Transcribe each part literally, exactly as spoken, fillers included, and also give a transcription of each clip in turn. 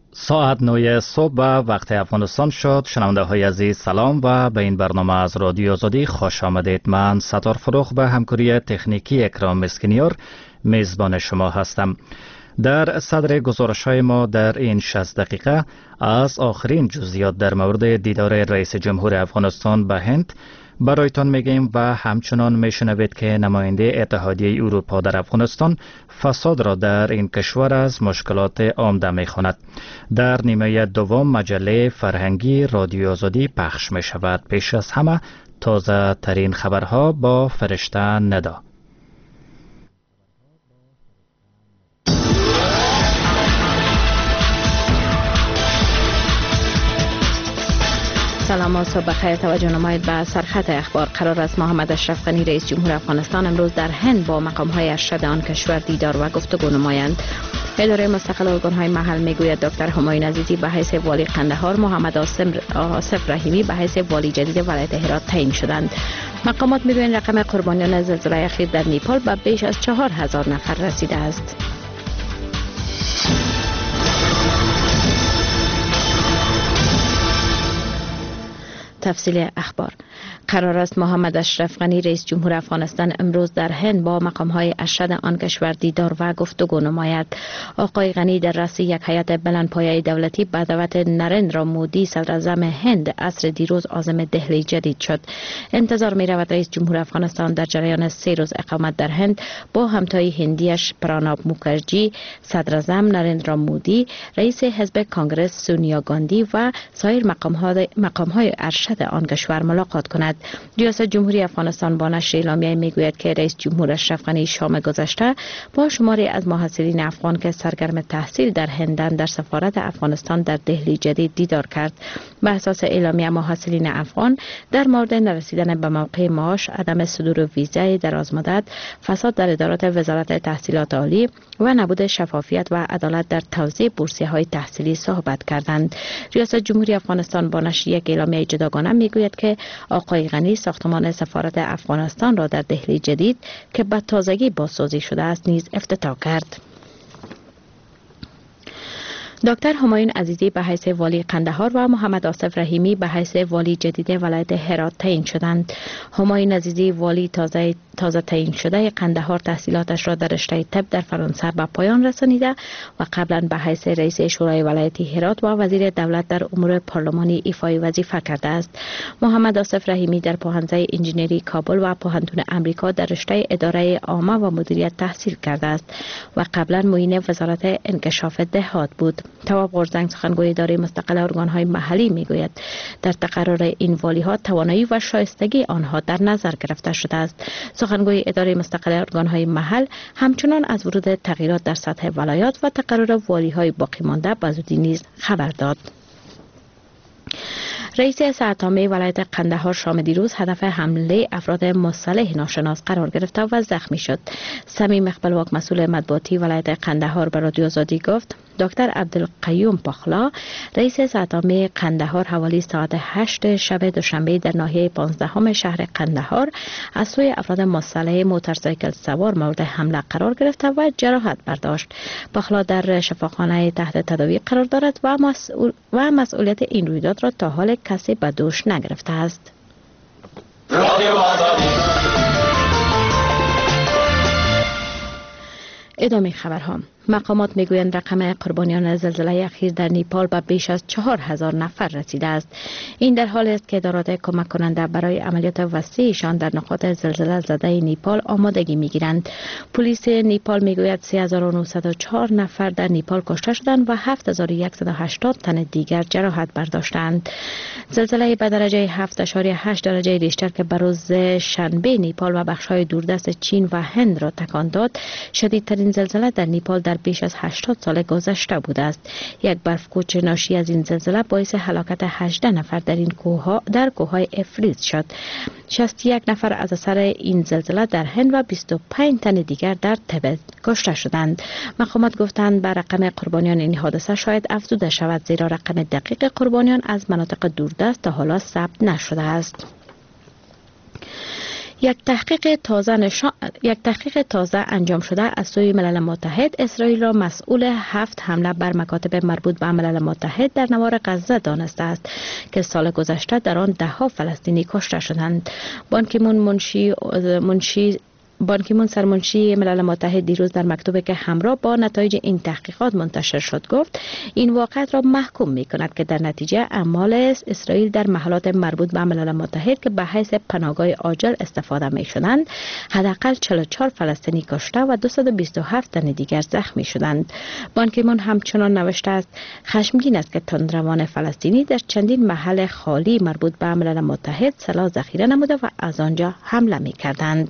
ساعت نه صبح و وقت افغانستان شد. شنونده های عزیز سلام و به این برنامه از رادیو آزادی خوش آمدید. من ستار فروخ به همکاری تکنیکی اکرام مسکینیور میزبان شما هستم. در صدر گزارش های ما در این شصت دقیقه از آخرین جزئیات در مورد دیدار رئیس جمهور افغانستان به هند برایتان میگیم و همچنان میشنوید که نماینده اتحادیه اروپا در افغانستان فساد را در این کشور از مشکلات عمده میخواند. در نیمه دوم مجله فرهنگی رادیو آزادی پخش می شود. پیش از همه تازه ترین خبرها با فرشته ندا. سلام و صبح بخیر. توجه نمایید به سرخط اخبار. قرار است محمد اشرف غنی رئیس جمهور افغانستان امروز در هند با مقام‌های ارشد آن کشور دیدار و گفتگو نمایند. اداره مستقل ارگان‌های محل میگوید دکتر همایون عزیزی به حیث والی قندهار، محمد آصف رحیمی به حیث والی جدید ولایت هرات تعیین شدند. مقامات میگویند رقم قربانیان زلزله اخیر در نیپال به بیش از چهار هزار نفر رسیده است. تفصیل اخبار. قرار است محمد اشرف غنی رئیس جمهور افغانستان امروز در هند با مقام‌های ارشد آن کشور دیدار و گفتگو نماید. آقای غنی در رأس یک هیئت بلندپایه دولتی به دعوت نریندرا مودی صدر اعظم هند عصر دیروز عازم دهلی جدید شد. انتظار می رود رئیس جمهور افغانستان در جریان سه روز اقامت در هند با همتای هندیش پراناب موکرجی، صدر اعظم نریندرا مودی، رئیس حزب کانگرس سونیا گاندی و سایر مقام‌های مقام‌های ارشد آن کشور ملاقات کند. ریاست جمهوری افغانستان با نشر اعلامیه میگوید که رئیس جمهور اشرف غنی شام گذشته با شماری از محصلین افغان که سرگرم تحصیل در هندند در سفارت افغانستان در دهلی جدید دیدار کرد. به اساس اعلامیه محصلین افغان در مورد نرسیدن به موقع معاش، عدم صدور ویزای درازمدت، فساد در ادارات وزارت تحصیلات عالی و نبود شفافیت و عدالت در توزیع بورسیه‌های تحصیلی صحبت کردند. ریاست جمهوری افغانستان با نشر یک اعلامیه جداگانه میگوید که آقای غنی ساختمان سفارت افغانستان را در دهلی جدید که به تازگی بازسازی شده است نیز افتتاح کرد. دکتر همایون عزیزی به حیث والی قندهار و محمد آصف رحیمی به حیث والی جدید ولایت هرات تعیین شدند. همایون عزیزی والی تازه تازه تعیین شده قندهار تحصیلاتش را در رشته طب در فرانسه به پایان رسانیده و قبلا به حیث رئیس شورای ولایتی هرات و وزیر دولت در امور پارلمانی ایفای وظیفه کرده است. محمد آصف رحیمی در پوهنځی انجینری کابل و پوهنتون امریکا در رشته اداره عامه و مدیریت تحصیل کرده است و قبلا معین وزارت انکشاف دهات بود. تواب غرزنگ سخنگوی اداره مستقل ارگان‌های محلی میگوید در تقرر این والی‌ها توانایی و شایستگی آنها در نظر گرفته شده است. سخنگوی اداره مستقل ارگان‌های محل همچنان از ورود تغییرات در سطح ولایات و تقرر والی‌های باقی مانده به زودی نیز خبر داد. رئیس سرعتامه ولایت قندهار شام دیروز هدف حمله افراد مسلح ناشناس قرار گرفته و زخمی شد. صمیم اقبالواک مسئول مطبوعاتی ولایت قندهار به رادیو آزادی گفت دکتر عبدالقیوم پاخلا رئیس سرعتامه قندهار حوالی ساعت هشت شب دوشنبه در ناحیه پانزدهم شهر قندهار از سوی افراد مسلح موتورسیکل سوار مورد حمله قرار گرفته و جراحت برداشت. پاخلا در شفاخانه تحت تداوی قرار دارد و مسئول و مسئولیت این رویداد را تا حال کسی به دوش نگرفته است. ادامه خبرها. مقامات میگویند رقم قربانیان زلزله اخیر در نیپال به بیش از چهار هزار نفر رسیده است. این در حالی است که ادارات کمک کننده برای عملیات وسیعشان در نقاط زلزله زده نیپال آمادگی میگیرند. پلیس نیپال میگوید سه هزار و نهصد و چهار نفر در نیپال کشته شدند و هفت هزار و صد و هشتاد تن دیگر جراحت برداشتند. زلزله به درجه هفت اشاری هشت درجه ریشتر که بر روز شنبه نیپال و بخش‌های دوردست چین و هند را تکان داد، شدیدترین زلزله در نیپال در بیش از هشتاد سال گذشته بوده است. یک برفکوچ ناشی از این زلزله باعث هلاکت هجده نفر در این کوه‌ها در کوههای افریز شد. شصت و یک نفر از اثر این زلزله در هند و بیست و پنج تن دیگر در تبت کشته شدند. مقامات گفتند بر رقم قربانیان این حادثه شاید افزوده شود زیرا رقم دقیق قربانیان از مناطق دوردست تا حالا ثبت نشده است. یک تحقیق تازه نشان... یک تحقیق تازه انجام شده از سوی ملل متحد اسرائیل را مسئول هفت حمله بر مکاتب مربوط به ملل متحد در نوار غزه دانسته است که سال گذشته در آن ده ها فلسطینی کشته شدند. بان کی مون منشی منشی بان کی مون سرمنشی ملل متحد دیروز در مکتوبی که همراه با نتایج این تحقیقات منتشر شد گفت این واقعیت را محکوم می کند که در نتیجه اعمال اسرائیل در محلات مربوط به ملل متحد که به حیث پناهگاه عاجل استفاده می شدند حداقل چهل و چهار فلسطینی کشته و دویست و بیست و هفت تن دیگر زخمی شدند. بان کی مون همچنان نوشته است خشمگین است که تندروان فلسطینی در چندین محل خالی مربوط به ملل متحد سلاح ذخیره نموده و از آنجا حمله می کردند.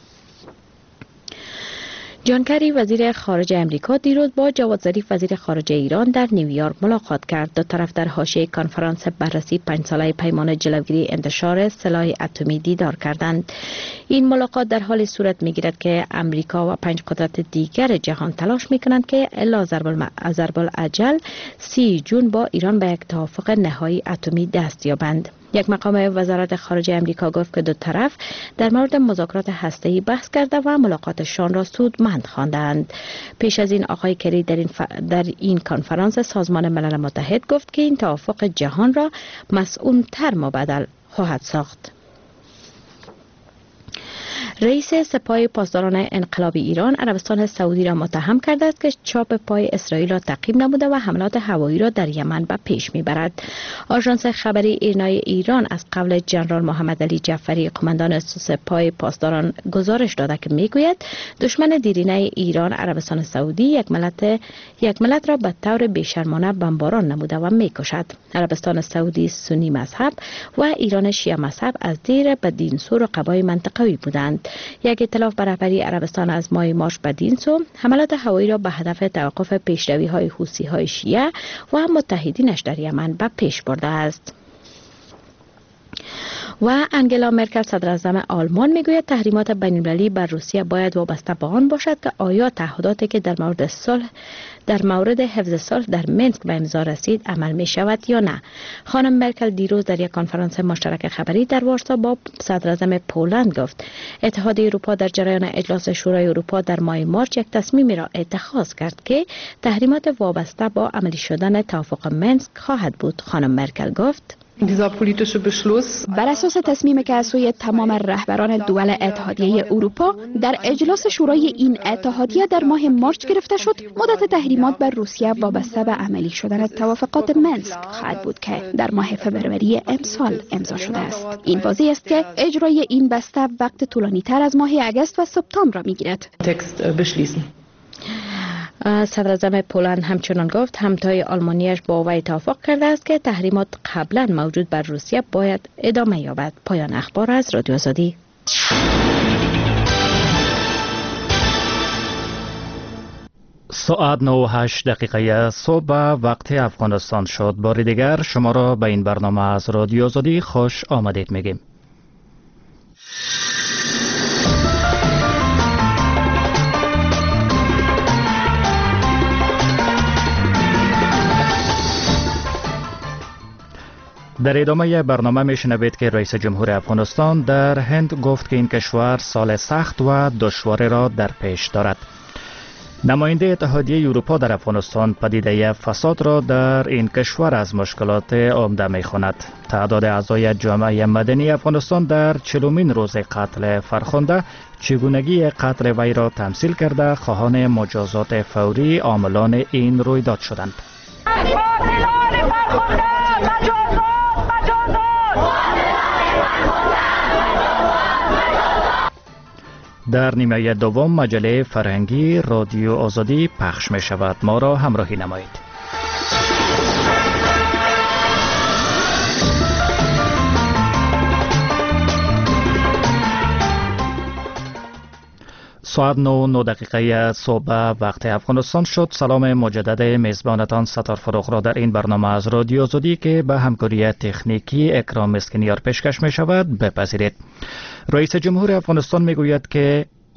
جان کری وزیر خارجه امریکا دیروز با جواد ظریف وزیر خارجه ایران در نیویورک ملاقات کرد. دو طرف در حاشیه کنفرانس بررسی پنج ساله پیمان جلوگیری انتشار سلاح اتمی دیدار کردند. این ملاقات در حال صورت می‌گیرد که امریکا و پنج قدرت دیگر جهان تلاش می‌کنند که الا ضرب العجل سی جون با ایران به یک توافق نهایی اتمی دست یابند. یک مقام وزارت خارجه امریکا گفت که دو طرف در مورد مذاکرات هسته‌ای بحث کرده و ملاقاتشان را سودمند خواندند. پیش از این آقای کری در این, ف... در این کنفرانس سازمان ملل متحد گفت که این توافق جهان را مسئول‌تر مبادل خواهد ساخت. رئیس سپاه پاسداران انقلابی ایران عربستان سعودی را متهم کرده است که چاپ پای اسرائیل را تعقیب نموده و حملات هوایی را در یمن به پیش میبرد. آژانس خبری ایرنای ایران از قول جنرال محمد علی جعفری قماندان سپاه پاسداران گزارش داده که میگوید دشمن دیرینه ایران عربستان سعودی یک ملت یک ملت را به طور بیشرمانه بمباران نموده و میکشد. عربستان سعودی سنی مذهب و ایران شیعه مذهب از دیر به دینسو رقبای منطقه‌ای بودند. یک ائتلاف بر رهبری عربستان از ماه مارس به دینسو حملات هوایی را به هدف توقف پیشروی‌های حوثی‌های شیعه و متحدینش در یمن به پیش برده است. و انگلا مرکل صدر اعظم آلمان میگوید تحریمات بین‌المللی بر روسیه باید وابسته به آن باشد که آیا تعهداتی که در مورد صلح در مورد حفظ صلح در منسک به امضا رسید عمل می شود یا نه. خانم مرکل دیروز در یک کنفرانس مشترک خبری در وارسا با صدر اعظم پولند گفت اتحادیه اروپا در جریان اجلاس شورای اروپا در ماه مارس یک تصمیمی را اتخاذ کرد که تحریمات وابسته با عملی شدن توافق منسک خواهد بود. خانم مرکل گفت بر اساس تصمیمی که از سوی تمام رهبران دول اتحادیه اروپا در اجلاس شورای این اتحادیه در ماه مارس گرفته شد، مدت تحریمات بر روسیه وابسته به عملی شدن توافقات منسک خواهد بود که در ماه فوریه امسال امضا شده است. این واضح است که اجرای این بسته وقت طولانی تر از ماه اگست و سپتامبر را میگیرد. صدر اعظم پولند همچنان گفت همتای آلمانیش با وی توافق کرده است که تحریمات قبلا موجود بر روسیه باید ادامه یابد. پایان اخبار از رادیو آزادی. ساعت نه و هشت دقیقه صبح وقت افغانستان شد. بار دیگر شما را به این برنامه از رادیو آزادی خوش آمدید میگیم. در ادامه برنامه میشنوید که رئیس جمهور افغانستان در هند گفت که این کشور سال سخت و دشواری را در پیش دارد. نماینده اتحادیه اروپا در افغانستان پدیده فساد را در این کشور از مشکلات عمده می‌خواند. تعداد اعضای جامعه مدنی افغانستان در چهلمین روز قتل فرخنده چگونگی قتل وی را تمثیل کرده خواهان مجازات فوری عاملان این رویداد شدند. در نیمه دوم مجله فرهنگی رادیو آزادی پخش می شود. ما را همراهی نمایید. ساعت نه نه دقیقه صبح وقت افغانستان شد. سلام مجدد میزبانتان ستار فروغ را در این برنامه از رادیو آزادی که به همکاری تکنیکی اکرام مسکنیار پیشکش می شود بپذیرید. رئیس جمهور افغانستان می گوید که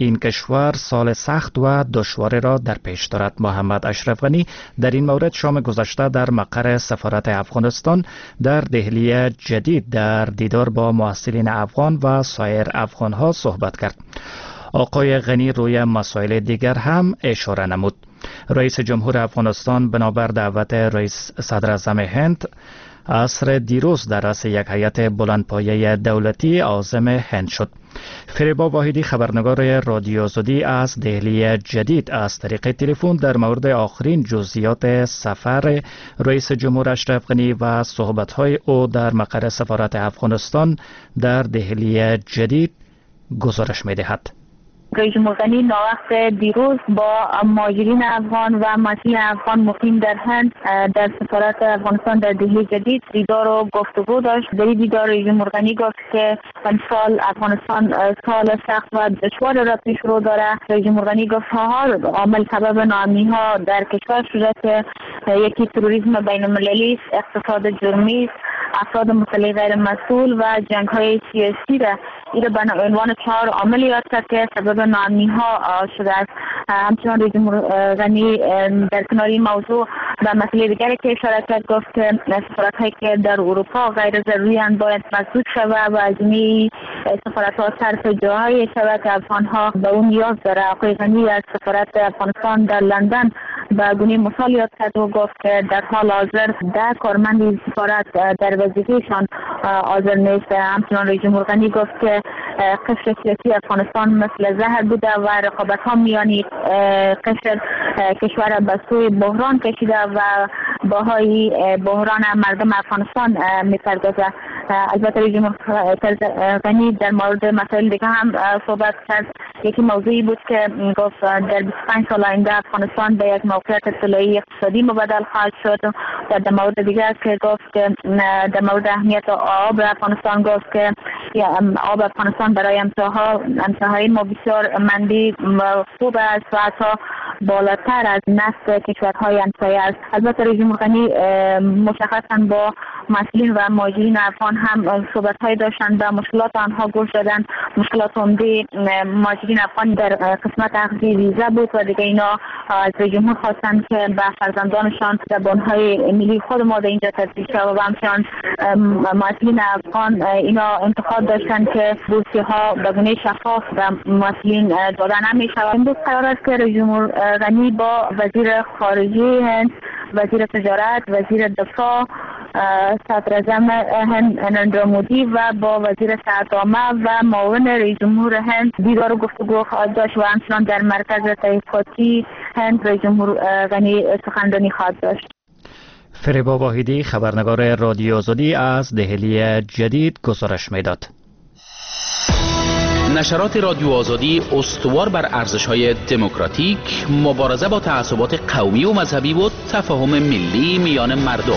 این کشور سال سخت و دشواری را در پیش دارد. محمد اشرف غنی در این مورد شام گذشته در مقر سفارت افغانستان در دهلی جدید در دیدار با ممثلین افغان و سایر افغانها صحبت کرد. آقای غنی روی مسائل دیگر هم اشاره نمود. رئیس جمهور افغانستان بنابر دعوت رئیس صدر اعظم هند عصر دیروز در رأس یک هیئت بلندپایه دولتی عازم هند شد. فریبا واحدی خبرنگار رادیو آزادی از دهلی جدید از طریق تلفن در مورد آخرین جزئیات سفر رئیس جمهور اشرف غنی و صحبت‌های او در مقر سفارت افغانستان در دهلی جدید گزارش می‌دهد. رئیس جمهور غنی ناوقت دیروز با مهاجرین افغان و مسئولین افغان مقیم در هند در سفارت افغانستان در دهلی جدید دیدار و گفتگو داشت. در این دیدار رئیس جمهور غنی گفت که امسال افغانستان سال سخت و دشوار را پیش رو داره. رئیس جمهور غنی گفت ها عامل سبب ناامنی ها در کشور شده که یکی تروریسم بین المللی است، اقتصاد جرمی است، افراد مسلح غیر مسئول و جنگ های سیاسی را این به عنوان چهار عامل یاد کرد که سبب ناامنی ها شده است. همچنان رئیس جمهور غنی در کنار این موضوع به مسئله دیگری که اشاره کرد گفت که سفارت هایی که در اروپا غیر ضروری اند باید مسدود شود و از این سفارت ها صرف جاهایی شود که افغان ها به اون نیاز داره. آقای غنی از سفارت افغانستان در لندن به گونه مثال یاد کرد و گفت که در حال حاضر ده کارمند سفارت در وظیفهشان حاضر نیست. همچنان رئیس جمهور غنی گفت که قشر سیاسی افغانستان مثل زهر بوده و رقابت ها میانی قشر کشور به سوی بحران کشیده و باهای بحران مردم افغانستان میپردازه. البته رئیس جمهور غنی در مورد مسائل دیگه هم صحبت کرد. یکی موضوعی بود که گفت در بیست و پنج سال آینده افغانستان به یک موقعیت طلایی اقتصادی مبدل خواهد شد. و در مورد دیگر که گفت که در مورد اهمیت آب افغانستان گفت که آب افغانستان برای امساها امساهای ما بسیار مندی خوب است و حتی بالاتر از نفت کشورهای همسایه است. البته رئیس جمهور غنی مشخصا با مسئولین و مهاجرین افغان هم صحبت‌های داشتند و مشکلات آنها گوش دادند. مشکلات عمده مهاجرین افغان در قسمت اخذ ویزا بود و دیگه اینا از رئیس جمهور خواستند که به فرزندانشان زبان‌های ملی خود ما در اینجا تدریس شود و همچنان مسئولین افغان اینا انتقاد داشتند که بورسی‌ها به گونه شفاف و مسئولین داده نمی‌شود. امروز قرار است که رئیس جمهور غنی با وزیر خارجه هند، وزیر تجارت، وزیر دفاع، صدر اعظم هند نریندرا مودی و با وزیر صحت عامه و معاون رئیس جمهور هند دیدار و گفتگو خواهد داشت و همچنان در مرکز تحقیقاتی هند رئیس جمهور غنی سخنرانی خواهد داشت. فریبا واحدی خبرنگار رادیو آزادی از دهلی جدید گزارش میداد. نشرات رادیو آزادی استوار بر ارزش‌های دموکراتیک، مبارزه با تعصبات قومی و مذهبی و تفاهم ملی میان مردم.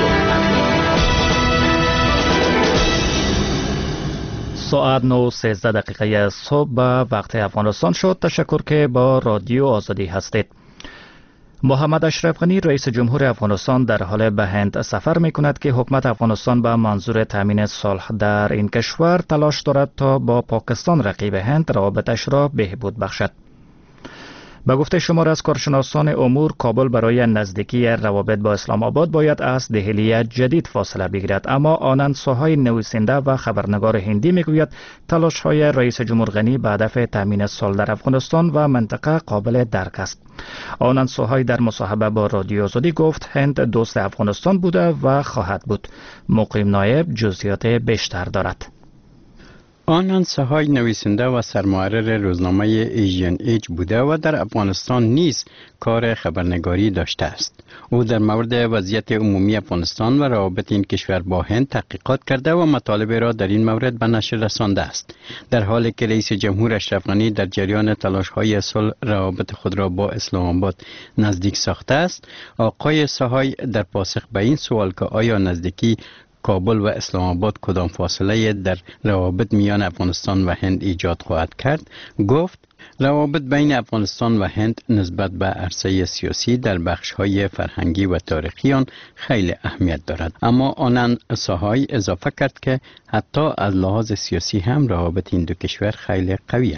ساعت نه و سیزده دقیقه صبح به وقت افغانستان شد. تشکر که با رادیو آزادی هستید. محمد اشرف غنی رئیس جمهور افغانستان در حال به هند سفر می کند که حکومت افغانستان به منظور تامین صلح در این کشور تلاش دارد تا با پاکستان رقیب هند روابطش را بهبود بخشد. به گفته شمار از کارشناسان امور، کابل برای نزدیکی روابط با اسلام آباد باید از دهلی جدید فاصله بگیرد، اما آنان سوهای نویسنده و خبرنگار هندی میگوید تلاش های رئیس جمهور غنی به هدف تامین صلح در افغانستان و منطقه قابل درک است. آنان سوهای در مصاحبه با رادیو آزادی گفت هند دوست افغانستان بوده و خواهد بود. مقیم نایب جزئیات بیشتر دارد. آنان سهای نویسنده و سرمحرر روزنامه ایژین ایج بوده و در افغانستان نیز کار خبرنگاری داشته است. او در مورد وضعیت عمومی افغانستان و روابط این کشور با هند تحقیقات کرده و مطالب را در این مورد به نشر رسانده است. در حالی که رئیس جمهور اشرف غنی در جریان تلاش‌های صلح روابط خود را با اسلام آباد نزدیک ساخته است، آقای سهای در پاسخ به این سوال که آیا نزدیکی کابل و اسلام آباد کدام فاصله در روابط میان افغانستان و هند ایجاد خواهد کرد، گفت روابط بین افغانستان و هند نسبت به عرصه سیاسی در بخش‌های فرهنگی و تاریخی آن خیلی اهمیت دارد. اما آنان سهای اضافه کرد که حتی از لحاظ سیاسی هم روابط این دو کشور خیلی قوی است.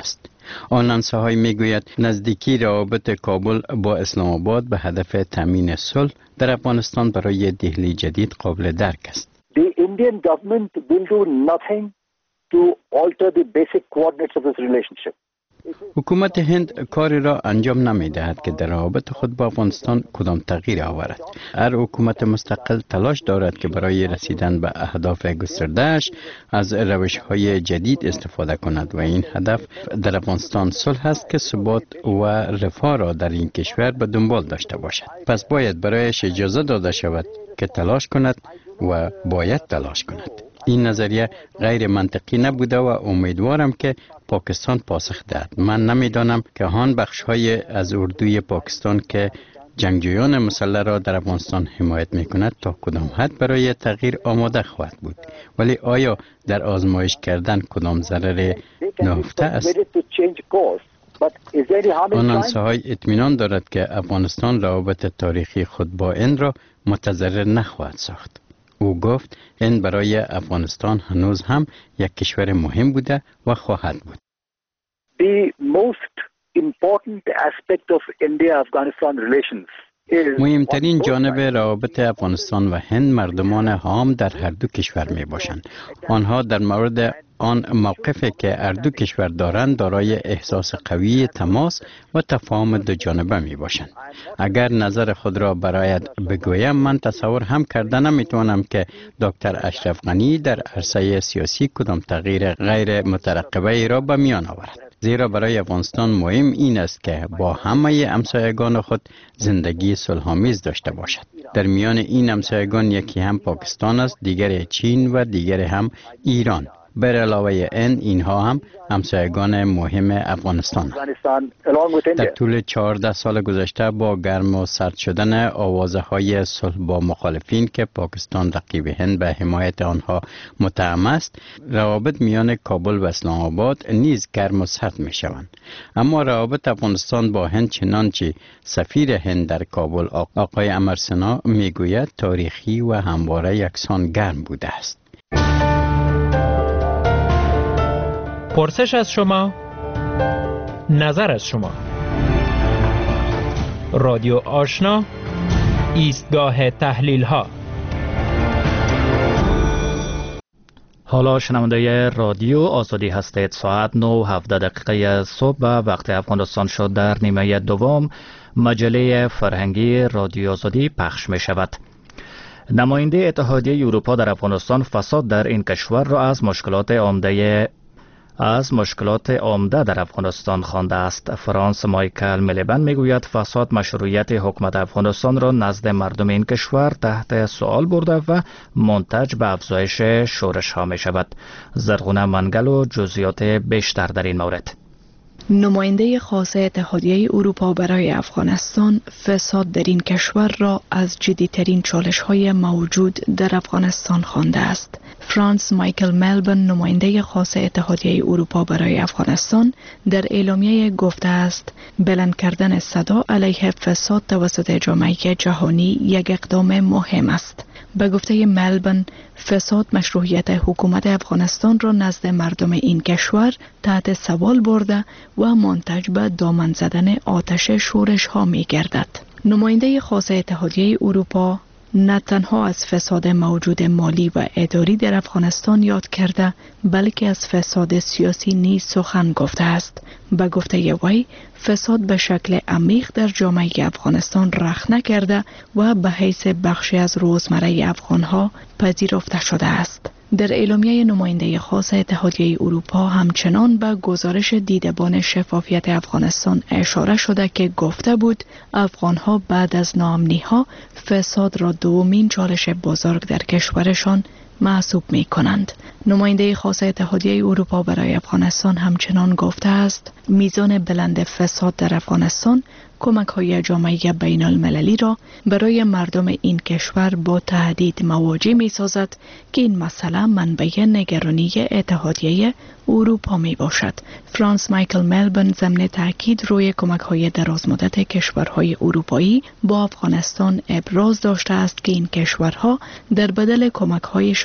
آنان ساهای میگوید نزدیکی روابط کابل با اسلام آباد به هدف تامین صلح در افغانستان برای دهلی جدید قابل درک است. The Indian government will do nothing to alter the basic coordinates of this relationship. حکومت هند کاری را انجام نمی دهد که در روابط خود با افغانستان کدام تغییر آورد. هر حکومت مستقل تلاش دارد که برای رسیدن به اهداف گسترده‌اش از روش‌های جدید استفاده کند و این هدف در افغانستان صلح است که ثبات و رفاه را در این کشور به دنبال داشته باشد. پس باید برایش اجازه داده شود که تلاش کند و باید تلاش کند. این نظریه غیر منطقی نبوده و امیدوارم که پاکستان پاسخ دهد. من نمیدانم که آن بخش‌های از اردوی پاکستان که جنگجویان مسلح را در افغانستان حمایت می‌کند تا کدام حد برای تغییر آماده خواهد بود. ولی آیا در آزمایش کردن کدام ضرر نهفته است؟ آن ساهای اطمینان دارد که افغانستان روابط تاریخی خود با هند را متضرر نخواهد ساخت. او گفت این برای افغانستان هنوز هم یک کشور مهم بوده و خواهد بود. The most important aspect of India-Afghanistan relations مهمترین جانب روابط افغانستان و هند مردمان هام در هر دو کشور می باشند. آنها در مورد آن موقفی که هر دو کشور دارند دارای احساس قوی تماس و تفاهم دو جانبه می باشند. اگر نظر خود را برایت بگویم، من تصور هم کرده نمیتوانم که دکتر اشرف غنی در عرصه سیاسی کدام تغییر غیر مترقبه را به میان آورد. زیرا برای افغانستان مهم این است که با همه همسایگان خود زندگی صلح‌آمیز داشته باشد. در میان این همسایگان یکی هم پاکستان است، دیگر چین و دیگر هم ایران. بر علاوه این اینها هم همسایگان مهم افغانستان هستند. در طول چهارده سال گذشته با گرم و سرد شدن آوازه های صلح با مخالفین که پاکستان رقیب هند به حمایت آنها متهم است، روابط میان کابل و اسلام آباد نیز گرم و سرد می شوند. اما روابط افغانستان با هند چنانچه سفیر هند در کابل آقای امرسنا می گوید تاریخی و همواره یکسان گرم بوده است. پرسش از شما، نظر از شما. رادیو آشنا، ایستگاه تحلیل ها. حالا شنونده رادیو آزادی هستید. ساعت نه و هفده دقیقه صبح وقت افغانستان شد. در نیمه دوم مجله فرهنگی رادیو آزادی پخش می شود. نماینده اتحادیه اروپا در افغانستان فساد در این کشور را از مشکلات عمده از مشکلات عمده در افغانستان خوانده است. فرانس مایکل میلیبند میگوید فساد مشروعیت حکومت افغانستان را نزد مردم این کشور تحت سوال برده و منتج به افزایش شورش ها می شود. زرغونه منگل و جزئیات بیشتر در این مورد. نماینده خاص اتحادیه اروپا برای افغانستان فساد در این کشور را از جدیترین چالش‌های موجود در افغانستان خوانده است. فرانس مایکل میلیبند نماینده خاص اتحادیه اروپا برای افغانستان در اعلامیه گفته است بلند کردن صدا علیه فساد توسط جامعه جهانی یک اقدام مهم است. به گفته میلیبند فساد مشروعیت حکومت افغانستان را نزد مردم این کشور تحت سوال برده و منتج به دامن زدن آتش شورش ها می گردد. نماینده خاص اتحادیه اروپا نه تنها از فساد موجود مالی و اداری در افغانستان یاد کرده بلکه از فساد سیاسی نیز سخن گفته است. به گفته وی فساد به شکل عمیق در جامعه افغانستان رخ نکرده و به حیث بخشی از روزمره افغانها پذیرفته شده است. در اعلامیه نماینده خاص اتحادیه اروپا همچنان به گزارش دیدبان شفافیت افغانستان اشاره شده که گفته بود افغانها بعد از ناامنی‌ها فساد را دومین چالش بزرگ در کشورشان محسوب می کنند. نماینده خاص اتحادیه اروپا برای افغانستان همچنان گفته است میزان بلند فساد در افغانستان کمک های جامعه بین المللی را برای مردم این کشور با تهدید مواجه می سازد که این مسئله منبع نگرانی اتحادیه اروپا می باشد. فرانس مایکل میلیبند ضمن تاکید روی کمک های درازمدت کشورهای اروپایی با افغانستان ابراز داشته است که این کشورها در بدل کمک هایشان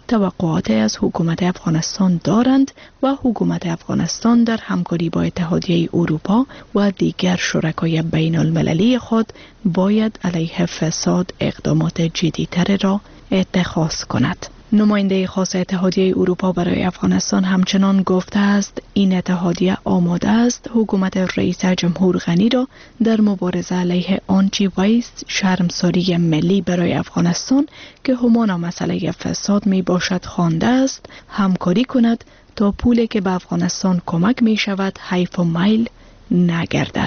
توقعاتی از حکومت افغانستان دارند و حکومت افغانستان در همکاری با اتحادیه اروپا و دیگر شرکای بین المللی خود باید علیه فساد اقدامات جدی‌تر را اتخاذ کند. نماینده خاص اتحادیه اروپا برای افغانستان همچنان گفته است این اتحادیه آماده است حکومت رئیس جمهور غنی را در مبارزه علیه آنچی وایست شرمساری ملی برای افغانستان که همانا مسئله فساد می باشد خوانده است همکاری کند تا پولی که به افغانستان کمک می شود حیف و میل نگردد.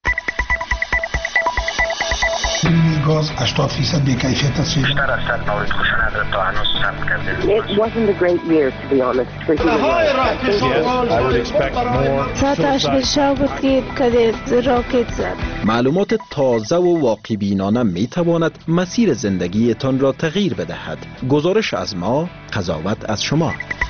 گاز هشتاد درصد بی‌کیفیت است. بیشتر از صد مورد خشونت را تا هنوز ثبت کرده. It wasn't a great year to be honest for human rights. Yes, I would expect more. ساتش بشاو بود که کده راکت زد. معلومات تازه و واقع بینانه می تواند مسیر زندگی تان را تغییر بدهد. گزارش از ما، قضاوت از شما.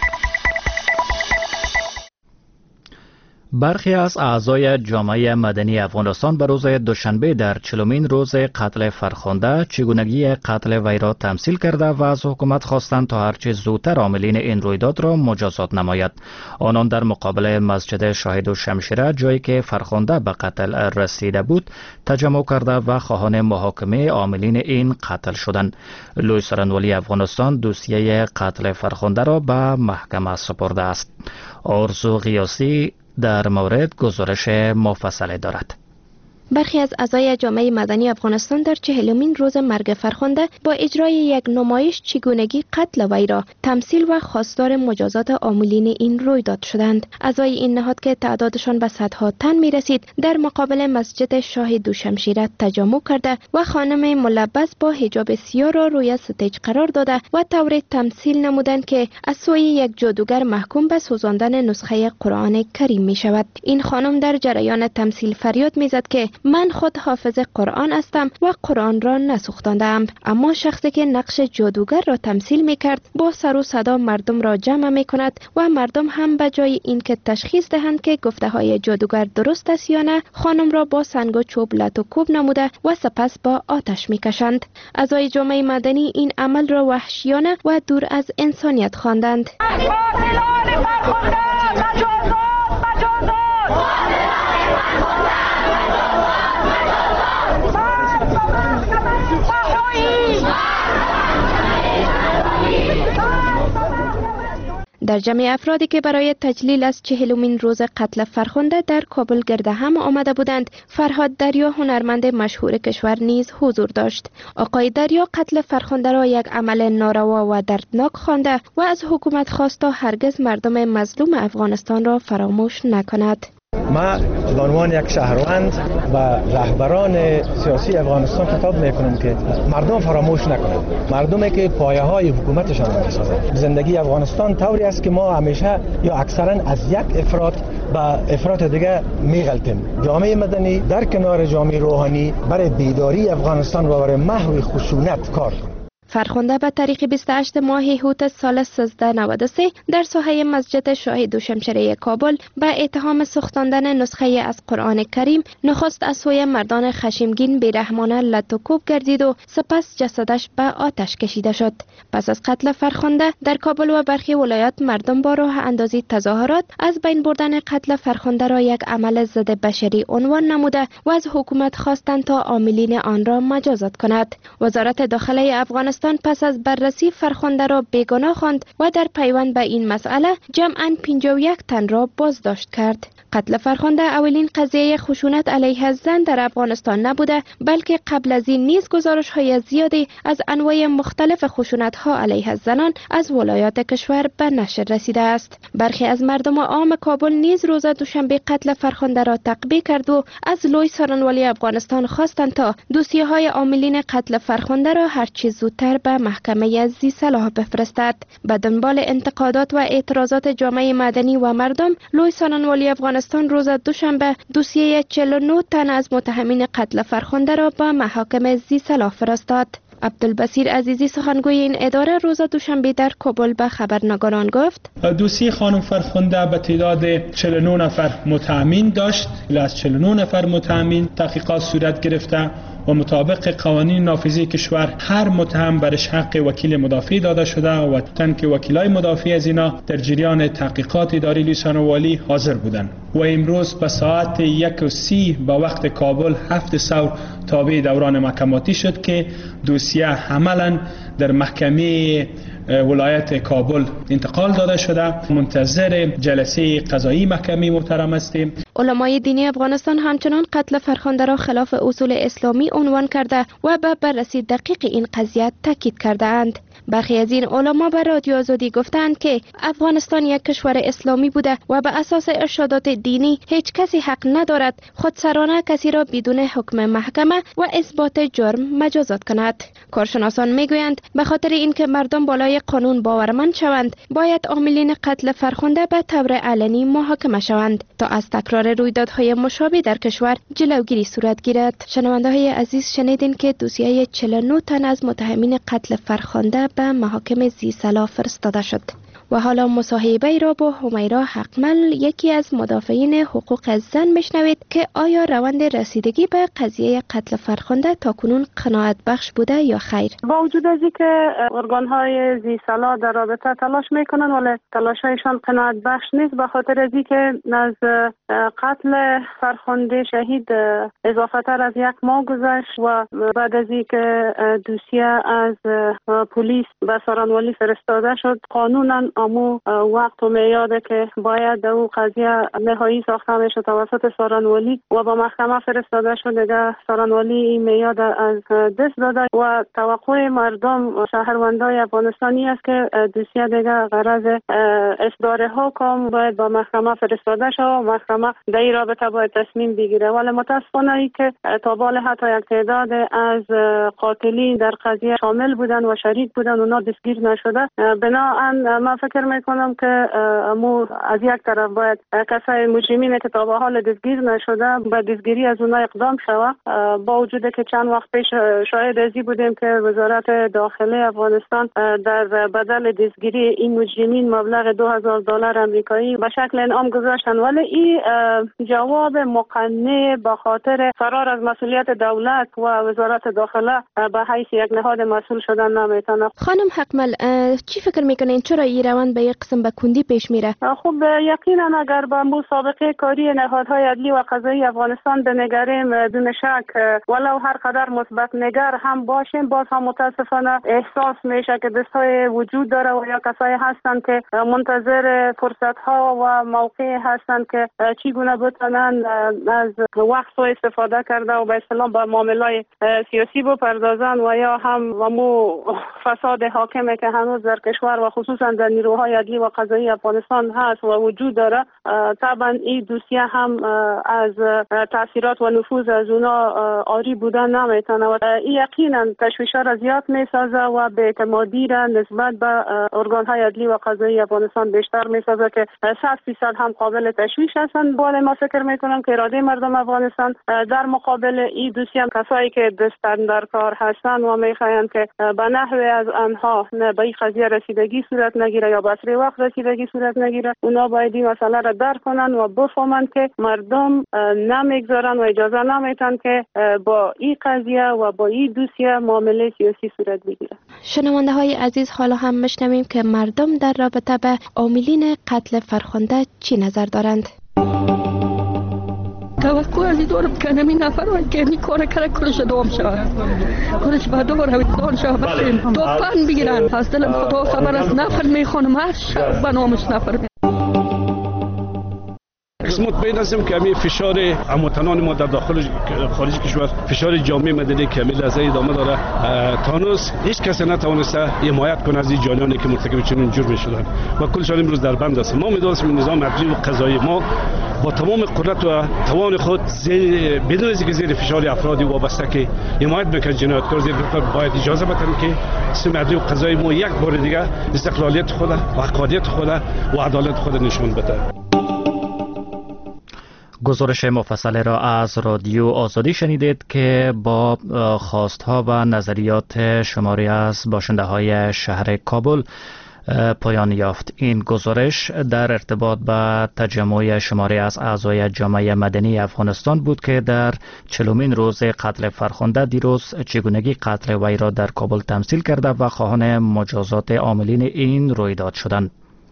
برخی از اعضای جامعه مدنی افغانستان به روز دوشنبه در چهلمین روز قتل فرخنده چگونگی قتل وی را تمثیل کرده و از حکومت خواستند تا هرچه زودتر عاملین این رویداد را مجازات نماید. آنان در مقابل مسجد شاهد و شمشیره جایی که فرخنده به قتل رسیده بود تجمع کرده و خواهان محاکمه عاملین این قتل شدند. لوی سرانوالی افغانستان دوسیه قتل فرخنده را به محکمه سپرده است. آرزو قیاسی در مورد گزارش مفصل دارد. برخی از اعضای جامعه مدنی افغانستان در چهلمین روز مرگ فرخنده با اجرای یک نمایش چگونگی قتل وی را تمثیل و خواستار مجازات عاملین این رویداد شدند. اعضای این نهاد که تعدادشان به صدها تن می رسید در مقابل مسجد شاه دوشمشیره تجمع کرده و خانم ملبس با حجاب سیاه را روی استیج قرار داده و طور تمثیل نمودند که از سوی یک جادوگر محکوم به سوزاندن نسخه قرآن کریم می شود. این خانم در جریان تمثیل فریاد می زد که من خود حافظ قرآن هستم و قرآن را نسوختاندم. اما شخصی که نقش جادوگر را تمثیل می کرد با سر و صدا مردم را جمع می کند و مردم هم به جای اینکه تشخیص دهند که گفته های جادوگر درست است یا نه خانم را با سنگ و چوب لط و کوب نموده و سپس با آتش می کشند. اعضای جامعه مدنی این عمل را وحشیانه و دور از انسانیت خواندند. در جمع افرادی که برای تجلیل از چهلمین روز قتل فرخنده در کابل گرد هم آمده بودند، فرهاد دریا هنرمند مشهور کشور نیز حضور داشت. آقای دریا قتل فرخنده را یک عمل ناروا و دردناک خوانده و از حکومت خواست تا هرگز مردم مظلوم افغانستان را فراموش نکند. ما به عنوان یک شهروند و رهبران سیاسی افغانستان خطاب میکنم که مردم فراموش نکنند. مردمی که پایه های حکومتشان میسازند. زندگی افغانستان طوری است که ما همیشه یا اکثرا از یک افراد به افراد دیگه میغلطیم. جامعه مدنی در کنار جامعه روحانی برای بیداری افغانستان و برای محو خشونت کار کنند. فرخنده به تاریخ بیست و هشتم ماه هوت سال سیزده نود و سه در ساحه مسجد شاه دوشمشیره کابل به اتهام سوختاندن نسخه از قرآن کریم نخست از سوی مردان خشمگین بیرحمانه لط و کوب گردید و سپس جسدش به آتش کشیده شد. پس از قتل فرخنده در کابل و برخی ولایات مردم با راه اندازی تظاهرات از بین بردن قتل فرخنده را یک عمل ضد بشری عنوان نموده و از حکومت خواستند تا عاملین آن را مجازات کند. وزارت داخله افغانستان پس از بررسی فرخنده را بیگناه خواند و در پیوند به این مسئله جمعاً پنجاه و یک تن را بازداشت کرد. قتل فرخنده اولین قضیه خشونت علیه زن در افغانستان نبوده، بلکه قبل از این نیز گزارش های زیادی از انواع مختلف خشونت ها علیه زنان از ولایات کشور به نشر رسیده است. برخی از مردم عام کابل نیز روز دوشنبه قتل فرخنده را تعقیب کرد و از لوی سرانوالی افغانستان خواستند تا دوسیه های عاملین قتل فرخنده را هر چه زودتر به محکمه ذی صلاح بفرستد. به دنبال انتقادات و اعتراضات جامعه مدنی و مردم، لوی سرانوالی افغانستان روز دوشنبه دوسیه چهل و نه تن از متهمین قتل فرخنده را به محاکم ذی صلاح فرستاد. عبدالبصیر عزیزی سخنگوی این اداره روز دوشنبه در کابل به خبرنگاران گفت دوسیه خانم فرخنده به تعداد چهل و نه نفر متهمین داشت. از چهل و نه نفر متهمین تحقیقات صورت گرفته و مطابق قوانین نافذه کشور هر متهم برش حق وکیل مدافع داده شده و تن که وکیلای مدافع از اینا در جریان تحقیقات اداری لیسان والی حاضر بودند و امروز به ساعت یک و سی به وقت کابل هفت سور تابع دوران محکماتی شد که دوسیه عملا در محکمه ولایت کابل انتقال داده شده. منتظر جلسه قضایی محکمه محترم هستیم. علمای دینی افغانستان همچنان قتل فرخنده را خلاف اصول اسلامی عنوان کرده و به بررسی دقیق این قضیه تاکید کرده اند. برخی از این علما به رادیو آزادی گفتند که افغانستان یک کشور اسلامی بوده و به اساس ارشادات دینی هیچ کسی حق ندارد خودسرانه کسی را بدون حکم محکمه و اثبات جرم مجازات کند. کارشناسان میگویند به خاطر اینکه مردم بالای قانون باورمند شوند باید عاملین قتل فرخنده به طور علنی محاکمه شوند تا از تکرار رویدادهای مشابه در کشور جلوگیری صورت گیرد. شنونده‌های عزیز، شنیدین که دوسیه چهل و نه تن از متهمین قتل فرخنده به محاکم زیسلا فرستاده شد. و حالا مصاحبه را با همیرا حقمل، یکی از مدافعین حقوق زن، میشنوید که آیا روند رسیدگی به قضیه قتل فرخنده تاکنون قناعت بخش بوده یا خیر؟ با وجود از اینکه ارگان‌های زیسلا در رابطه تلاش میکنن ولی تلاش‌هایشان قناعت بخش نیست، به خاطر از اینکه از قتل فرخنده شهید اضافه تر از یک ماه گذشت و بعد از اینکه دوسیه از پلیس به سارنوالی فرستاده شد، قانونا امو وقت و میاده که باید او قضیه نهایی ساخته میشه توسط سارنوالی و با محکمه فرستاده شد. دیگه سارنوالی این میاد از دست داده و توقع مردم شهروندای افغانستانی است که دوسیه دیگه غرض اصدار حکم باید با محکمه فرستاده شد و محکمه در این رابطه باید تصمیم بگیره. ولی متاسفانه ای که تا بال حتی یک تعداد از قاتلین در قضیه شامل بودن و شریک بودن اونا دستگیر نشده. بنابراین من فکر میکنم که امور از یک طرف باید کسای مجرمین که تا به حال دستگیر نشده به دستگیری از اونها اقدام شود، با وجود که چند وقت پیش شاهد ازی بودیم که وزارت داخلی افغانستان در بدل دستگیری این مجرمین مبلغ دو هزار دلار آمریکایی به شکل انعام گذاشتن، ولی این جواب مقنع به خاطر فرار از مسئولیت دولت و وزارت داخله به حیث یک نهاد مسئول شدن نمیتونه. خانم حقمل، چی فکر میکنین چرا این روند به یک قسم به کندی پیش میره؟ خب یقینا اگر به مسابقه کاری نهادهای عدلی و قضایی افغانستان بنگریم، دون شک ولو هر قدر مثبت نگر هم باشیم، باز هم متاسفانه احساس میشه که دستای وجود داره و یا کسایی هستن که منتظر فرصت ها و موقع هستن که چگونه بتونن از وقت استفاده کرده و به اصطلاح به معاملات سیاسی بپردازن و یا هم و مو فساد حاکمه که هنوز در کشور و خصوصا در نیروهای عدلی و قضایی افغانستان هست و وجود داره. طبعا این دوسیه هم از تاثیرات و نفوذ از اونا آری بودن نمیتونه و یقینا تشویش‌ها را زیاد میسازه و به اعتمادی را نسبت به ارگان‌های عدلی و قضایی افغانستان بیشتر میسازه که صد فیصد هم قابل تشویش هستند. بالا ما فکر میکنم که اراده مردم افغانستان در مقابل این دوسیه کسایی که دستن در کار هستند و میخواهند که به نحوی از آنها به این قضیه رسیدگی صورت نگیره یا به اسرع وقت رسیدگی صورت نگیره، اونا باید این مسئله را درک کنن و بفهمند که مردم نمیگذارن و اجازه نمیتن که با این قضیه و با این دوسیه معامله سیاسی صورت بگیره. شنونده های عزیز، حالا هم میشنویم که مردم در رابطه به عاملین قتل فرخنده چی نظر دارند. توقع از این دارم که نمی نفرماید که این کار کرده کلش دوام شود، کلش به دور دان شود بسیم دو پن بگیرن. از دلم خدا خبر است، نفر میخوانم هر شب به نامش نفر مطمئن هستم که همین فشار هموطنان ما در داخل خارج کشور، فشار جامعه مدنی که همین لحظه ادامه داره، تانوس هیچ کسی نتوانسته حمایت کنه از این جانیانی که مرتکب چنین جرمی شدن و کلشان امروز در بند است. ما می‌دانیم نظام عدلی و قضایی ما با تمام قدرت و توان خود بدون اینکه زیر فشار افرادی وابسته که حمایت میکنه جنایتکار، زیر باید اجازه بدن که سیستم عدلی و قضایی ما یک بار دیگه استقلالیت خود و حقانیت خود و عدالت خود نشون بده. گزارش مفصل را از رادیو آزادی شنیدید که با خواستها و نظریات شماری از باشنده های شهر کابل پایان یافت. این گزارش در ارتباط با تجمع شماری از اعضای جامعه مدنی افغانستان بود که در چهلمین روز قتل فرخنده دیروز چگونگی قتل وی را در کابل تمثیل کرده و خواهان مجازات عاملین این رویداد شدند.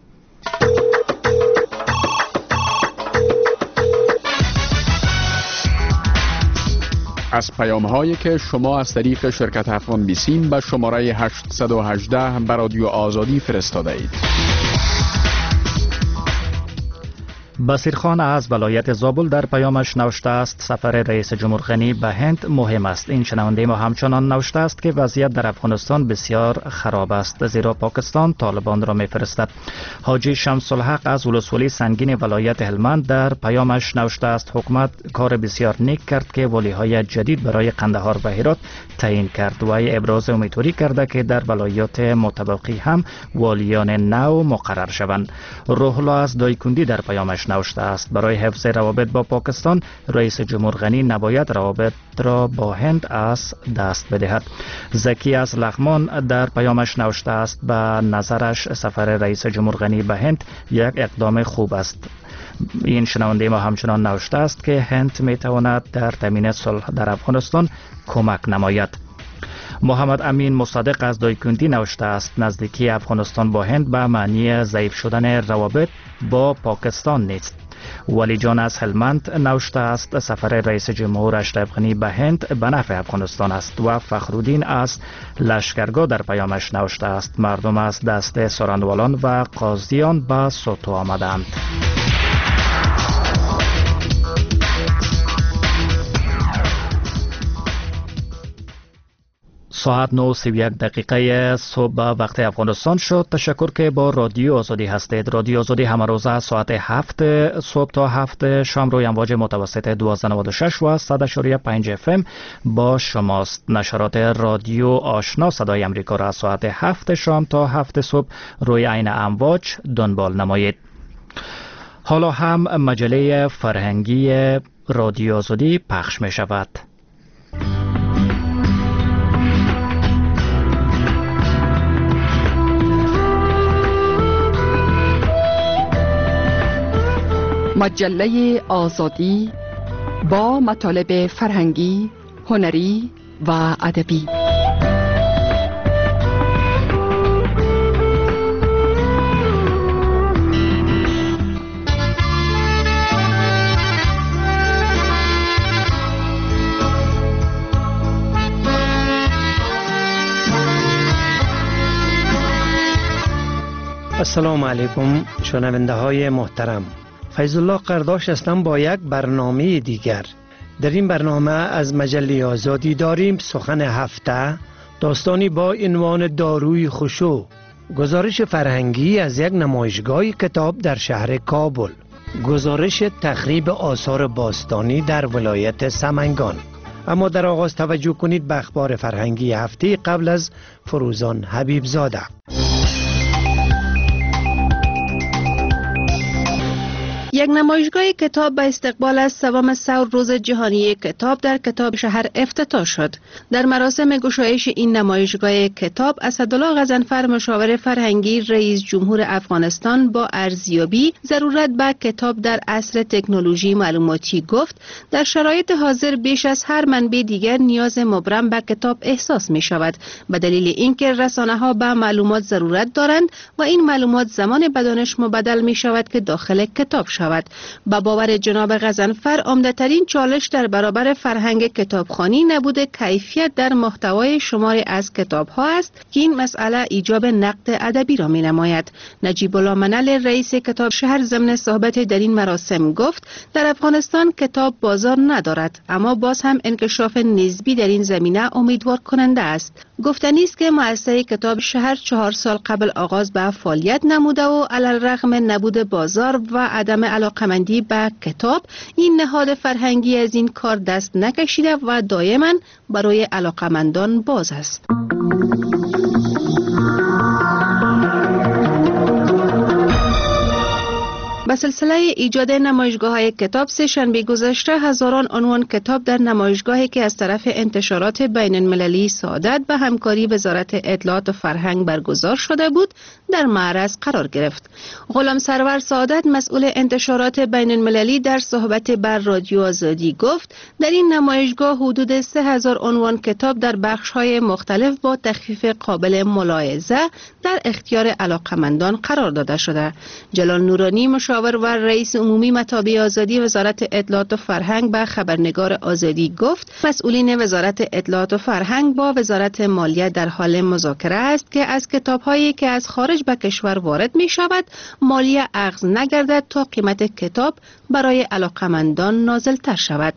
از پیام هایی که شما از طریق شرکت افغان بیسیم به شماره هشتصد و هجده به رادیو آزادی فرستاده اید. بصیر خان از ولایت زابل در پیامش نوشته است سفر رئیس جمهور غنی به هند مهم است. این شنونده ما همچنان نوشته است که وضعیت در افغانستان بسیار خراب است زیرا پاکستان طالبان را میفرستد. حاجی شمس الحق از ولسوالی سنگین ولایت هلمند در پیامش نوشته است حکومت کار بسیار نیک کرد که والیهای جدید برای قندهار و هرات تعیین کرد و ابراز امیدواری کرده که در ولایات متبقی هم والیان نو مقرر شوند. روح الله از دایکندی در پیامش نوشته است برای حفظ روابط با پاکستان رئیس جمهور غنی نباید روابط را با هند از دست بدهد. زکی از لغمان در پیامش نوشته است به نظرش سفر رئیس جمهور غنی به هند یک اقدام خوب است. این شنونده ما همچنان نوشته است که هند می تواند در تامین صلح در افغانستان کمک نماید. محمد امین مصدق از دایکندی نوشته است نزدیکی افغانستان با هند به معنی ضعیف شدن روابط با پاکستان نیست. ولی جان از هلمند نوشته است سفر رئیس جمهور اشرف غنی به هند به نفع افغانستان است و فخرالدین از لشکرگاه در پیامش نوشته است مردم از دست سرانوالان و قاضیان به سوتو آمدند. ساعت نه و سی و یک دقیقه صبح وقت افغانستان شد. تشکر که با رادیو آزادی هستید. رادیو آزادی همه روزه ساعت هفت صبح تا هفت شام روی امواج متوسط دویست و نود و شش و صد و پنج اف ام با شماست. نشرات رادیو آشنا صدای امریکا را ساعت هفت شام تا هفت صبح روی عین امواج دنبال نمایید. حالا هم مجله فرهنگی رادیو آزادی پخش می شود. مجله آزادی با مطالب فرهنگی، هنری و ادبی. السلام علیکم شنونده های محترم. فیض الله قرداش هستم با یک برنامه دیگر. در این برنامه از مجله آزادی داریم سخن هفته، داستانی با عنوان داروی خشوع، گزارش فرهنگی از یک نمایشگاه کتاب در شهر کابل، گزارش تخریب آثار باستانی در ولایت سمنگان. اما در آغاز توجه کنید به اخبار فرهنگی هفته قبل از فروزان حبیب زاده. یک نمایشگاه کتاب به استقبال از سوم ثور روز جهانی کتاب در کتاب شهر افتتاح شد. در مراسم گشایش این نمایشگاه کتاب اسدالله غضنفر مشاور فرهنگی رئیس جمهور افغانستان با ارزیابی ضرورت به کتاب در عصر تکنولوژی معلوماتی گفت در شرایط حاضر بیش از هر منبع دیگر نیاز مبرم به کتاب احساس می شود به دلیل اینکه رسانه ها به معلومات ضرورت دارند و این معلومات زمان به دانش مبدل می شود که داخل کتاب شود. با باور جناب غضنفر عمده‌ترین چالش در برابر فرهنگ کتابخوانی نبود کیفیت در محتوای شماری از کتاب‌ها است که این مسئله ایجاب نقد ادبی را می‌نماید. نجیب الله منل رئیس کتاب شهر ضمن صحبت در این مراسم گفت در افغانستان کتاب بازار ندارد اما باز هم انکشاف نسبی در این زمینه امیدوار کننده است. گفتنی است که مؤسسه کتاب شهر چهار سال قبل آغاز به فعالیت نموده و علی‌الرغم نبود بازار و عدم علاقمندی به کتاب این نهاد فرهنگی از این کار دست نکشیده و دائما برای علاقمندان باز است. به سلسله ایجاد نمایشگاه‌های کتاب سه شنبه گذشته هزاران عنوان کتاب در نمایشگاهی که از طرف انتشارات بین المللی سعادت به همکاری وزارت اطلاعات و فرهنگ برگزار شده بود در معرض قرار گرفت. غلام سرور سعادت مسئول انتشارات بین المللی در صحبت بر رادیو آزادی گفت در این نمایشگاه حدود سه هزار عنوان کتاب در بخش‌های مختلف با تخفیف قابل ملاحظه در اختیار علاقمندان قرار داده شده. جلال نورانی مشاور و رئیس عمومی مطابع آزادی وزارت اطلاعات و فرهنگ به خبرنگار آزادی گفت مسئولین وزارت اطلاعات و فرهنگ با وزارت مالیه در حال مذاکره است که از کتاب‌هایی که از خارج به کشور وارد می شود مالیه اخذ نگردد تا قیمت کتاب برای علاقمندان نازل‌تر شود.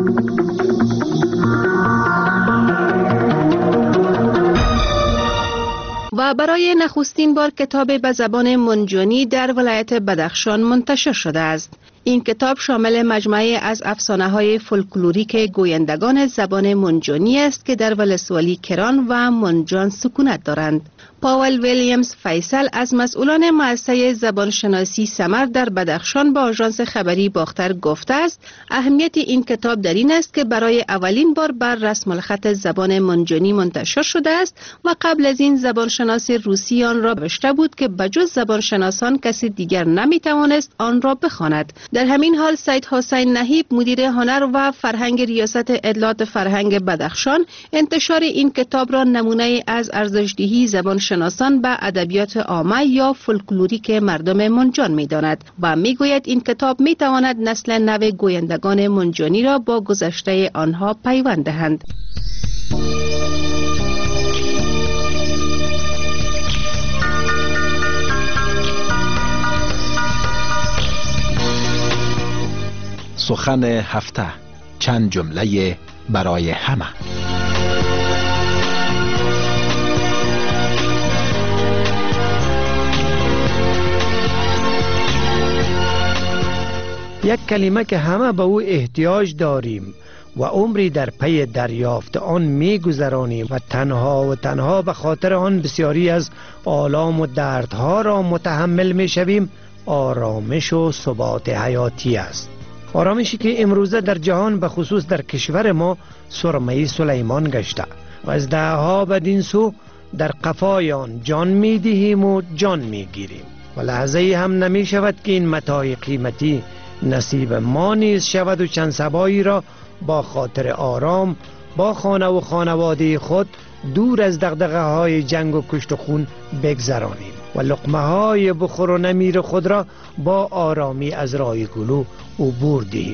و برای نخستین بار کتاب به زبان منجانی در ولایت بدخشان منتشر شده است. این کتاب شامل مجموعه از افسانه‌های فولکلوریک گویندگان زبان منجانی است که در ولسوالی کران و منجان سکونت دارند. پاول ویلیامز فیصل از مسئولان مؤسسه زبانشناسی سمر در بدخشان با آژانس خبری باختر گفته است اهمیت این کتاب در این است که برای اولین بار بر رسم الخط زبان منجانی منتشر شده است و قبل از این زبانشناس روسی آن را نوشته بود که بجز زبانشناسان کسی دیگر نمیتوانست آن را بخواند. در همین حال سید حسین نهیب مدیر هنر و فرهنگ ریاست اطلاعات فرهنگ بدخشان انتشار این کتاب را نمونه از ارزش‌دهی زبانشناسان به ادبیات عامه یا فولکلوریک مردم منجان می‌داند و می‌گوید این کتاب می‌تواند نسل نو گویندگان منجانی را با گذشته آنها پیوند دهند. سخن هفته، چند جمله برای همه. یک کلمه که همه به او احتیاج داریم و عمری در پی دریافت آن می گذرانیم و تنها و تنها به خاطر آن بسیاری از آلام و دردها را متحمل می شویم، آرامش و ثبات حیاتی است. آرامشی که امروزه در جهان به خصوص در کشور ما سرمه سلیمان گشته و از دهها بدین سو در قفای آن جان می دهیم و جان می گیریم و لحظه هم نمی شود که این متاع قیمتی نصیب ما نیز شود و چند صبایی را با خاطر آرام با خانه و خانواده خود دور از دغدغه های جنگ و کشت و خون بگذرانیم و لقمه های بخور و نمیر خود را با آرامی از راه گلو عبور دهیم.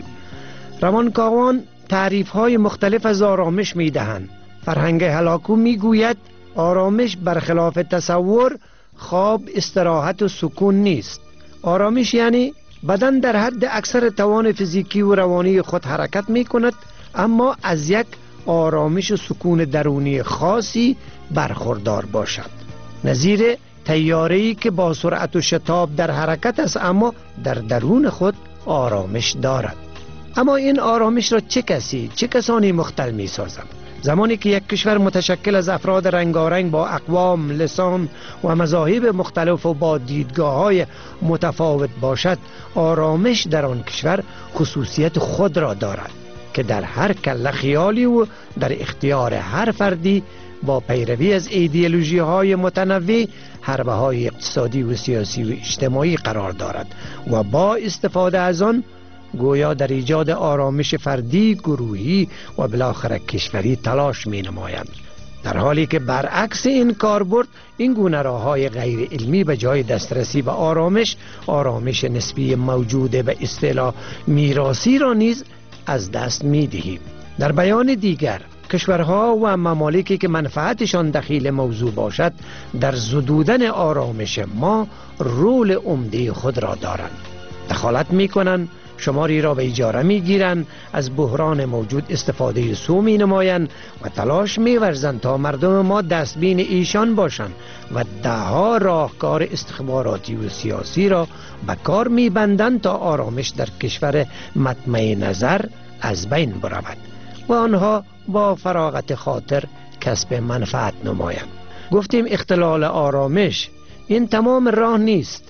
روانکاوان تعریف های مختلف از آرامش می دهند. فرهنگ هلاکو می گوید آرامش برخلاف تصور خواب، استراحت و سکون نیست. آرامش یعنی بدن در حد اکثر توان فیزیکی و روانی خود حرکت می کند اما از یک آرامش و سکون درونی خاصی برخوردار باشد، نظیر طیاره‌ای که با سرعت و شتاب در حرکت است اما در درون خود آرامش دارد. اما این آرامش را چه کسی چه کسانی مختل می سازند؟ زمانی که یک کشور متشکل از افراد رنگارنگ با اقوام، لسان و مذاهب مختلف و با دیدگاه‌های متفاوت باشد، آرامش در آن کشور خصوصیت خود را دارد که در هر کله خیالی و در اختیار هر فردی با پیروی از ایدئولوژی های متنوع، حربه های اقتصادی و سیاسی و اجتماعی قرار دارد و با استفاده از آن گویا در ایجاد آرامش فردی، گروهی و بالاخره کشوری تلاش می نمایند. در حالی که برعکس این کاربرد این گونه راه‌های غیر علمی به جای دسترسی به آرامش، آرامش نسبی موجود به اصطلاح میراثی را نیز از دست می دهیم. در بیان دیگر، کشورها و ممالکی که منفعتشان دخیل موضوع باشد در زدودن آرامش ما رول عمده خود را دارند. دخالت می کنند، شماری را به اجاره می گیرند، از بحران موجود استفاده سو می نمایند و تلاش می ورزند تا مردم ما دستبین ایشان باشند و دهها راهکار استخباراتی و سیاسی را به کار می بندند تا آرامش در کشور مطمع نظر از بین برود و آنها با فراغت خاطر کسب منفعت نمایند. گفتیم اختلال آرامش این تمام راه نیست.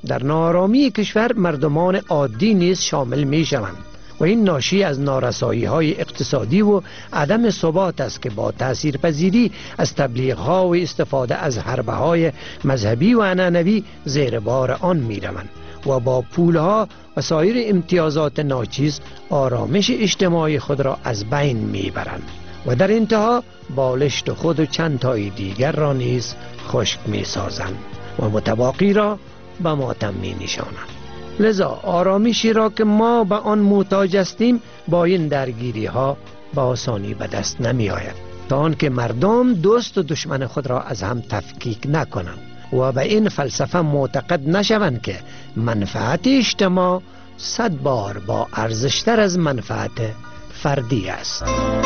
در ناآرامی کشور مردمان عادی نیز شامل می شوند و این ناشی از نارسایی های اقتصادی و عدم ثبات است که با تاثیرپذیری از تبلیغ ها و استفاده از حربه های مذهبی و عنعنوی زیر بار آن می روند و با پولها و سایر امتیازات ناچیز آرامش اجتماعی خود را از بین می برند و در انتها بالشت خود و چند تای دیگر را نیز خشک می سازند و متباقی را به ماتم می نشانند. لذا آرامشی را که ما به آن محتاج هستیم با این درگیری ها با آسانی به دست نمی آید تا آنکه مردم دوست و دشمن خود را از هم تفکیک نکنند و به این فلسفه معتقد نشوند که منفعت اجتماع صد بار با ارزشتر از منفعت فردی است.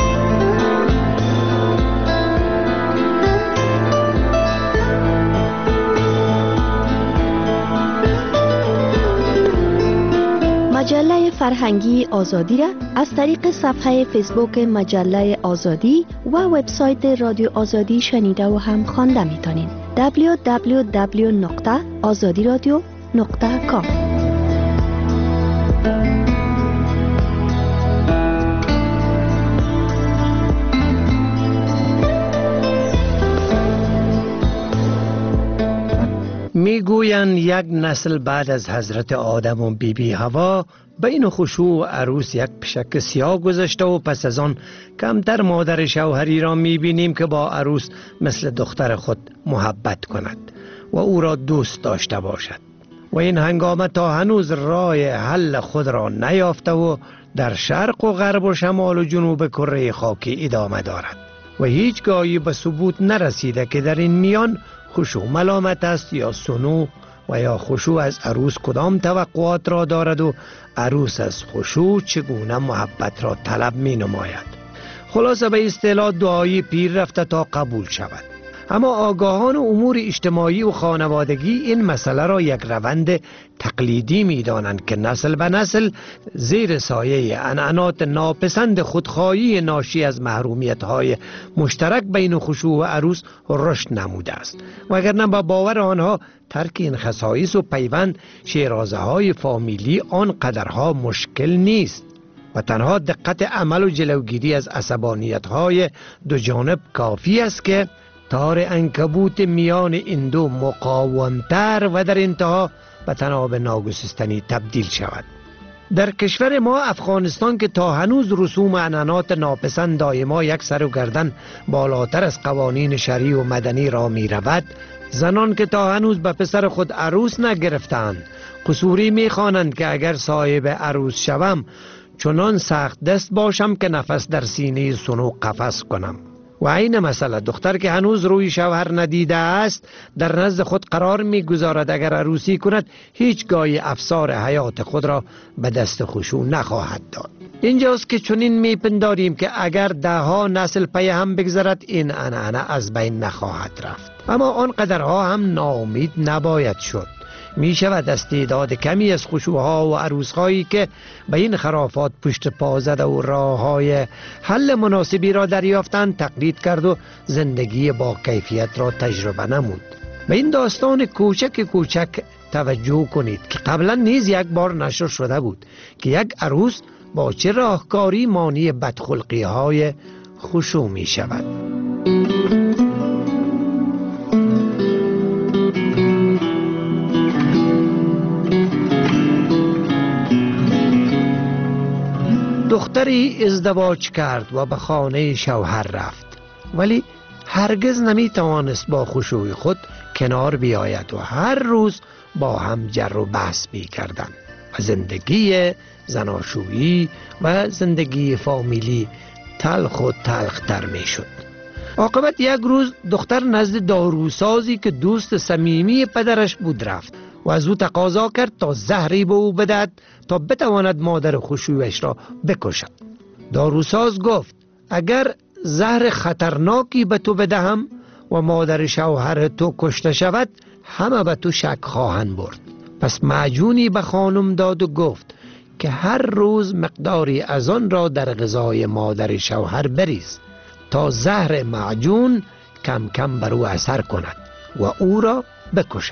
مجله فرهنگی آزادی را از طریق صفحه فیسبوک مجله آزادی و وبسایت رادیو آزادی شنیده و هم خوانده میتونید. دبلیو دبلیو دبلیو نقطه آزادی رادیو نقطه کام. میگویند یک نسل بعد از حضرت آدم و بی بی حوا بین خشوع و عروس یک پشک سیاه گذشته و پس از آن کمتر مادر شوهری را میبینیم که با عروس مثل دختر خود محبت کند و او را دوست داشته باشد و این هنگامه تا هنوز راه حل خود را نیافته و در شرق و غرب و شمال و جنوب کره خاکی ادامه دارد و هیچگاهی به ثبوت نرسیده که در این میان خشوع ملامت است یا صنوع و یا خشوع از عروس کدام توقعات را دارد و عروس از خشوع چگونه محبت را طلب می نماید. خلاصه به اصطلاح دعای پیر رفته تا قبول شود. اما آگاهان امور اجتماعی و خانوادگی این مسئله را یک روند تقلیدی می دانند که نسل به نسل زیر سایه عنعنات ناپسند خودخواهی ناشی از محرومیت های مشترک بین خشوع و عروس رشد نموده است، وگرنه با باور آنها ترک این خصایص و پیوند شیرازه های فامیلی آن قدرها مشکل نیست و تنها دقت عمل و جلوگیری از عصبانیت های دو جانب کافی است که تار عنکبوت میان این دو مقاومتر و در انتها به تناب ناگسستنی تبدیل شود. در کشور ما افغانستان که تا هنوز رسوم عنعنات ناپسند دائما یک سر و گردن بالاتر از قوانین شرعی و مدنی را می رود، زنان که تا هنوز به پسر خود عروس نگرفتند قصوری می خوانند که اگر صاحب عروس شوم چنان سخت دست باشم که نفس در سینه صنوع قفس کنم. و این مسئله دختر که هنوز روی شوهر ندیده است در نزد خود قرار می گذارد اگر عروسی کند هیچگاهی افسار حیات خود را به دست خشوع نخواهد داد. اینجاست که چنین می پنداریم که اگر ده ها نسل پی هم بگذرد این عنعنه از بین نخواهد رفت. اما آن قدرها هم ناامید نباید شد. می شود استعداد کمی از خشوعها و عروسهایی که به این خرافات پشت پا زده و راه های حل مناسبی را دریافتند تقلید کرد و زندگی با کیفیت را تجربه نمود. به این داستان کوچک کوچک توجه کنید که قبلا نیز یک بار نشر شده بود که یک عروس با چه راهکاری مانی بدخلقی های خشوع می شود. دختری ازدواج کرد و به خانه شوهر رفت، ولی هرگز نمی توانست با خشوع خود کنار بیاید و هر روز با هم جر و بحث می کردند و زندگی زناشویی و زندگی فامیلی تلخ و تلختر می شد. عاقبت یک روز دختر نزد داروسازی که دوست صمیمی پدرش بود رفت و از او تقاضا کرد تا زهری به او بدهد تا بتواند مادر خشوعش را بکشد. داروساز گفت اگر زهر خطرناکی به تو بدهم و مادر شوهر تو کشته شود همه به تو شک خواهند برد. پس معجونی به خانم داد و گفت که هر روز مقداری از آن را در غذای مادر شوهر بریز تا زهر معجون کم کم بر او اثر کند و او را بکشد.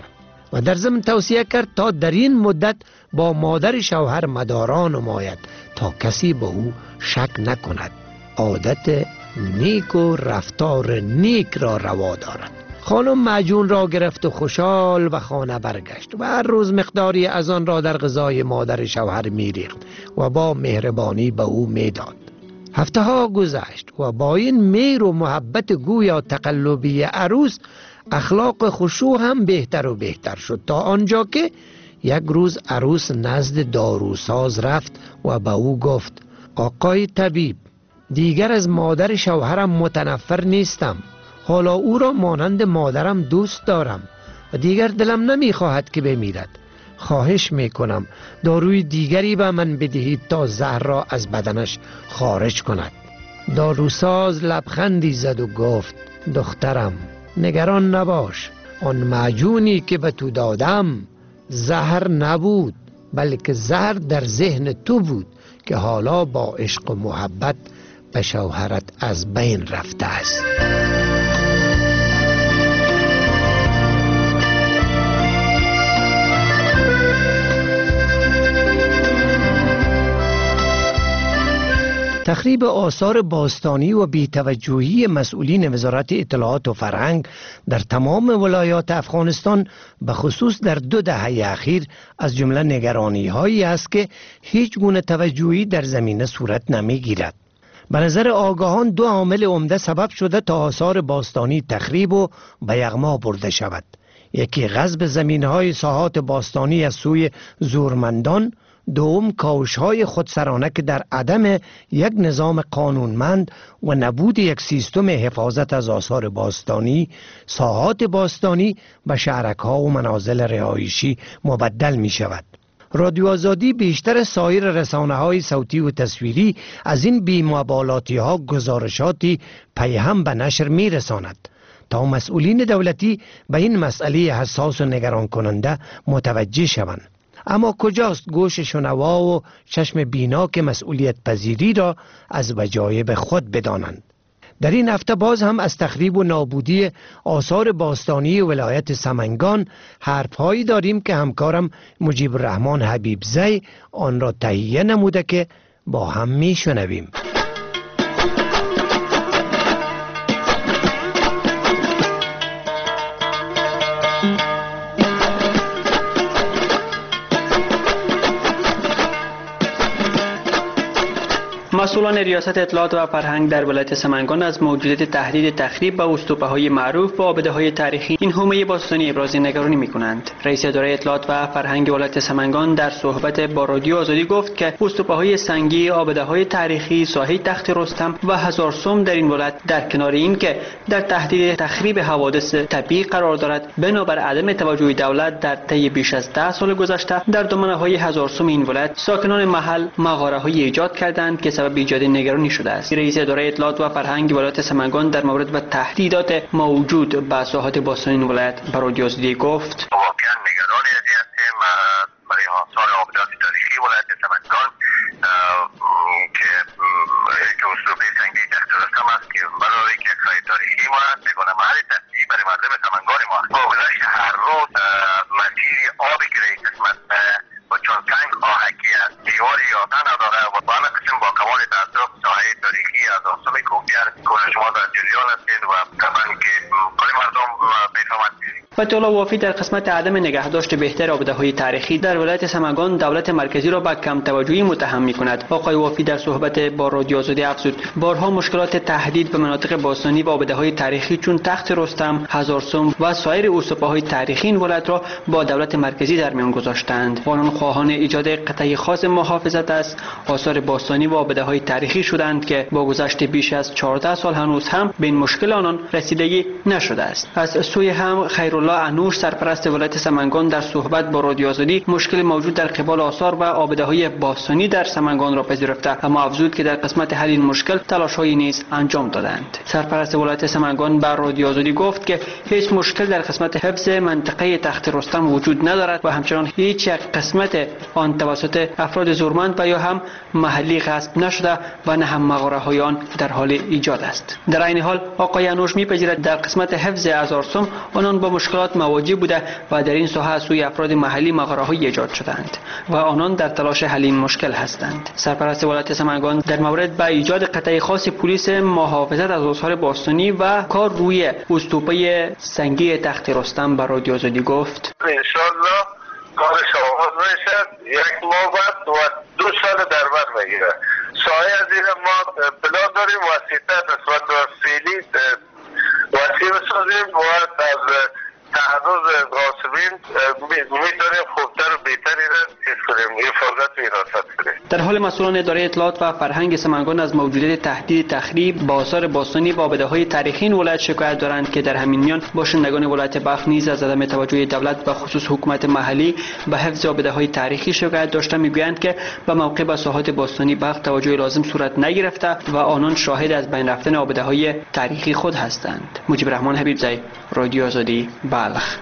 و در ضمن توصیه کرد تا در این مدت با مادر شوهر مدارا نماید تا کسی به او شک نکند. عادت نیک و رفتار نیک را روا دارد. خانم معجون را گرفت و خوشحال و خانه برگشت و هر روز مقداری از آن را در غذای مادر شوهر می‌ریخت و با مهربانی به او میداد. هفته ها گذشت و با این مهر و محبت گویا تقلبی عروس اخلاق خشوع هم بهتر و بهتر شد، تا آنجا که یک روز عروس نزد داروساز رفت و به او گفت: آقای طبیب، دیگر از مادر شوهرم متنفر نیستم، حالا او را مانند مادرم دوست دارم و دیگر دلم نمیخواهد که بمیرد. خواهش میکنم داروی دیگری به من بدهید تا زهر را از بدنش خارج کند. داروساز لبخندی زد و گفت: دخترم، نگران نباش، آن معجونی که به تو دادم زهر نبود، بلکه زهر در ذهن تو بود که حالا با عشق و محبت به شوهرت از بین رفته است. تخریب آثار باستانی و بی‌توجهی مسئولین وزارت اطلاعات و فرهنگ در تمام ولایات افغانستان به خصوص در دو دهه اخیر از جمله نگرانی هایی است که هیچ گونه توجهی در زمینه صورت نمیگیرد. به نظر آگاهان دو عامل عمده سبب شده تا آثار باستانی تخریب و به یغما برده شود. یکی غصب زمینهای ساحات باستانی از سوی زورمندان، دوم کاوش‌های خودسرانه که در عدم یک نظام قانونمند و نبود یک سیستم حفاظت از آثار باستانی، ساحات باستانی به شهرک‌ها و منازل رهایشی مبدل می شود. رادیو آزادی بیشتر سایر رسانه‌های صوتی و تصویری از این بی‌مبالاتی‌ها گزارشاتی پیهم به نشر می‌رساند تا مسئولین دولتی به این مسئله حساس و نگران کننده متوجه شوند. اما کجاست گوش شنوا و چشم بینا که مسئولیت پذیری را از وجایب خود بدانند؟ در این هفته باز هم از تخریب و نابودی آثار باستانی ولایت سمنگان حرفهایی داریم که همکارم مجیب الرحمن حبیبزی آن را تهیه نموده که با هم می شنویم. مسئولان ریاست اطلاعات و فرهنگ در ولایت سمنگان از موجودیت تهدید تخریب به استوپه‌های معروف و آبده‌های تاریخی این حومه باستانی ابراز نگرانی می‌کنند. رئیس اداره اطلاعات و فرهنگ ولایت سمنگان در صحبت با رادیو آزادی گفت که استوپه‌های سنگی، آبده‌های تاریخی، ساحه تخت رستم و هزار سم در این ولایت در کنار این که در تهدید تخریب حوادث طبیعی قرار دارد، بنابر عدم توجه دولت در طی بیش از ده سال گذشته در دامنه‌های هزار سم این ولایت ساکنان محل مغاره‌های ایجاد کردند که سبب ایجاد نگرانی شده است. رئیس اداره اطلاعات و فرهنگ ولایت سمنگان در مورد به تهدیدات موجود به ساحات باستانی ولایت به رادیو آزادی گفت: واقعا نگرانی هستیم برای آثار آبدات تاریخی ولایت سمنگان که یک اسطوره سنگی تخت رستم است که برای یک سایه تاریخی ما بگونه محل تفریح برای مردم سمنگان ما با گذشت هر روز مسیر آبی که در قسمت و چون تنگ آهکی است دیواری یاده نداره و با همه قسم با کمال تاسف ساحه تاریخی از آسم کوبیار که شما در جریان هستید و طبعا که کل مردم بفهمند. فتح الله وافی در قسمت عدم نگهداشت بهتر آبده‌های تاریخی در ولایت سمنگان دولت مرکزی را به کم توجهی متهم می‌کند. آقای وافی در صحبت با رادیو آزادی افزود: بارها مشکلات تهدید به مناطق باستانی و آبده‌های تاریخی چون تخت رستم، هزار سم و سایر استوپه‌های تاریخی این ولایت را با دولت مرکزی در میان گذاشتند. آنان خواهان ایجاد قطعه خاص محافظت از آثار باستانی و آبده‌های تاریخی شدند که با گذشت بیش از چهارده سال هنوز هم به این مشکل آنان رسیدگی نشده است. از سوی هم خیرالله انوش سرپرست ولایت سمنگان در صحبت با رادیو آزادی مشکل موجود در قبال آثار و آبده‌های باستانی در سمنگان را پذیرفته، اما افزود که در قسمت حل این مشکل تلاش‌هایی نیز انجام دادند. سرپرست ولایت سمنگان بر رادیو آزادی گفت که هیچ مشکل در قسمت حفظ منطقه تخت رستم وجود ندارد و همچنان هیچ یک قسمت آن توسط افراد زورمند و یا هم محلی غصب نشده و نه هم مغاره‌های آن در حال ایجاد است. در این حال آقای انوش می‌پذیرد در قسمت حفظ هزار سم آنان با مشکل مشکلات مواجه بوده و در این ساحه از سوی افراد محلی مغازه‌های ایجاد شدند و آنان در تلاش حل این مشکل هستند. سرپرست ولایت سمنگان در مورد به ایجاد قطعه خاص پلیس محافظت از آثار باستانی و کار روی استوپه سنگی تخت رستم به رادیو آزادی گفت: ان شاءالله کارش آغاز میشه، یک ماه بعد و دو سال در بر میگیره. سایه از این ما پلان داریم واسطه نسبت به فعلی وسیع بسازیم و از تحضر غاصبین میتونیم خوبتر و بهتری را چیز کنیم، حفاظت و حراست کنیم. در حال مسئولان اداره اطلاعات و فرهنگ سمنگان از موجودیت تهدید تخریب با آثار باستانی و آبده‌های تاریخی این ولایت شکایت دارند که در همین میان باشندگان ولایت بلخ نیز از عدم توجه دولت و خصوص حکومت محلی به حفظ آبده‌های تاریخی شکایت داشته. میگویند که به موقع به ساحات باستانی بلخ توجه لازم صورت نگرفته و آنان شاهد از بین رفتن آبده‌های تاریخی خود هستند. مجیب رحمان حبیبزی، رادیو آزادی، بلخ.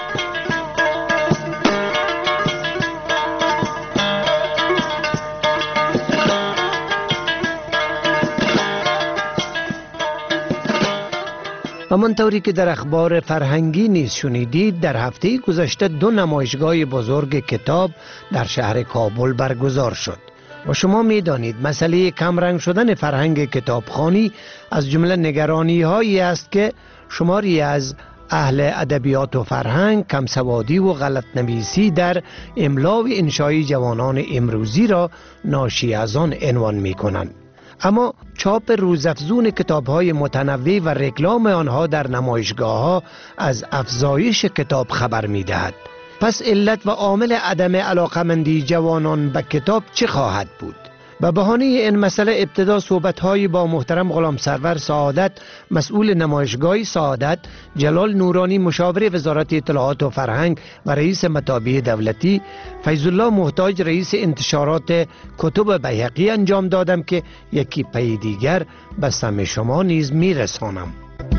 همانطوری که در اخبار فرهنگی نیز شنیدید، در هفته گذشته دو نمایشگاه بزرگ کتاب در شهر کابل برگزار شد و شما می دانید مسئله کمرنگ شدن فرهنگ کتابخوانی از جمله نگرانی هایی است که شماری از اهل ادبیات و فرهنگ کمسوادی و غلط نویسی در املا و انشای جوانان امروزی را ناشی از آن عنوان می کنند. اما چاپ روزافزون کتاب‌های متنوع و رکلام آنها در نمایشگاه‌ها از افزایش کتاب خبر می‌دهد. پس علت و عامل عدم علاقمندی جوانان به کتاب چه خواهد بود؟ به بهانه این مسئله ابتدا صحبت‌های با محترم غلام سرور سعادت مسئول نمایشگاه سعادت، جلال نورانی مشاور وزارت اطلاعات و فرهنگ و رئیس مطابع دولتی، فیض الله محتاج رئیس انتشارات کتب بیهقی انجام دادم که یکی پی دیگر به سمع شما نیز میرسانم.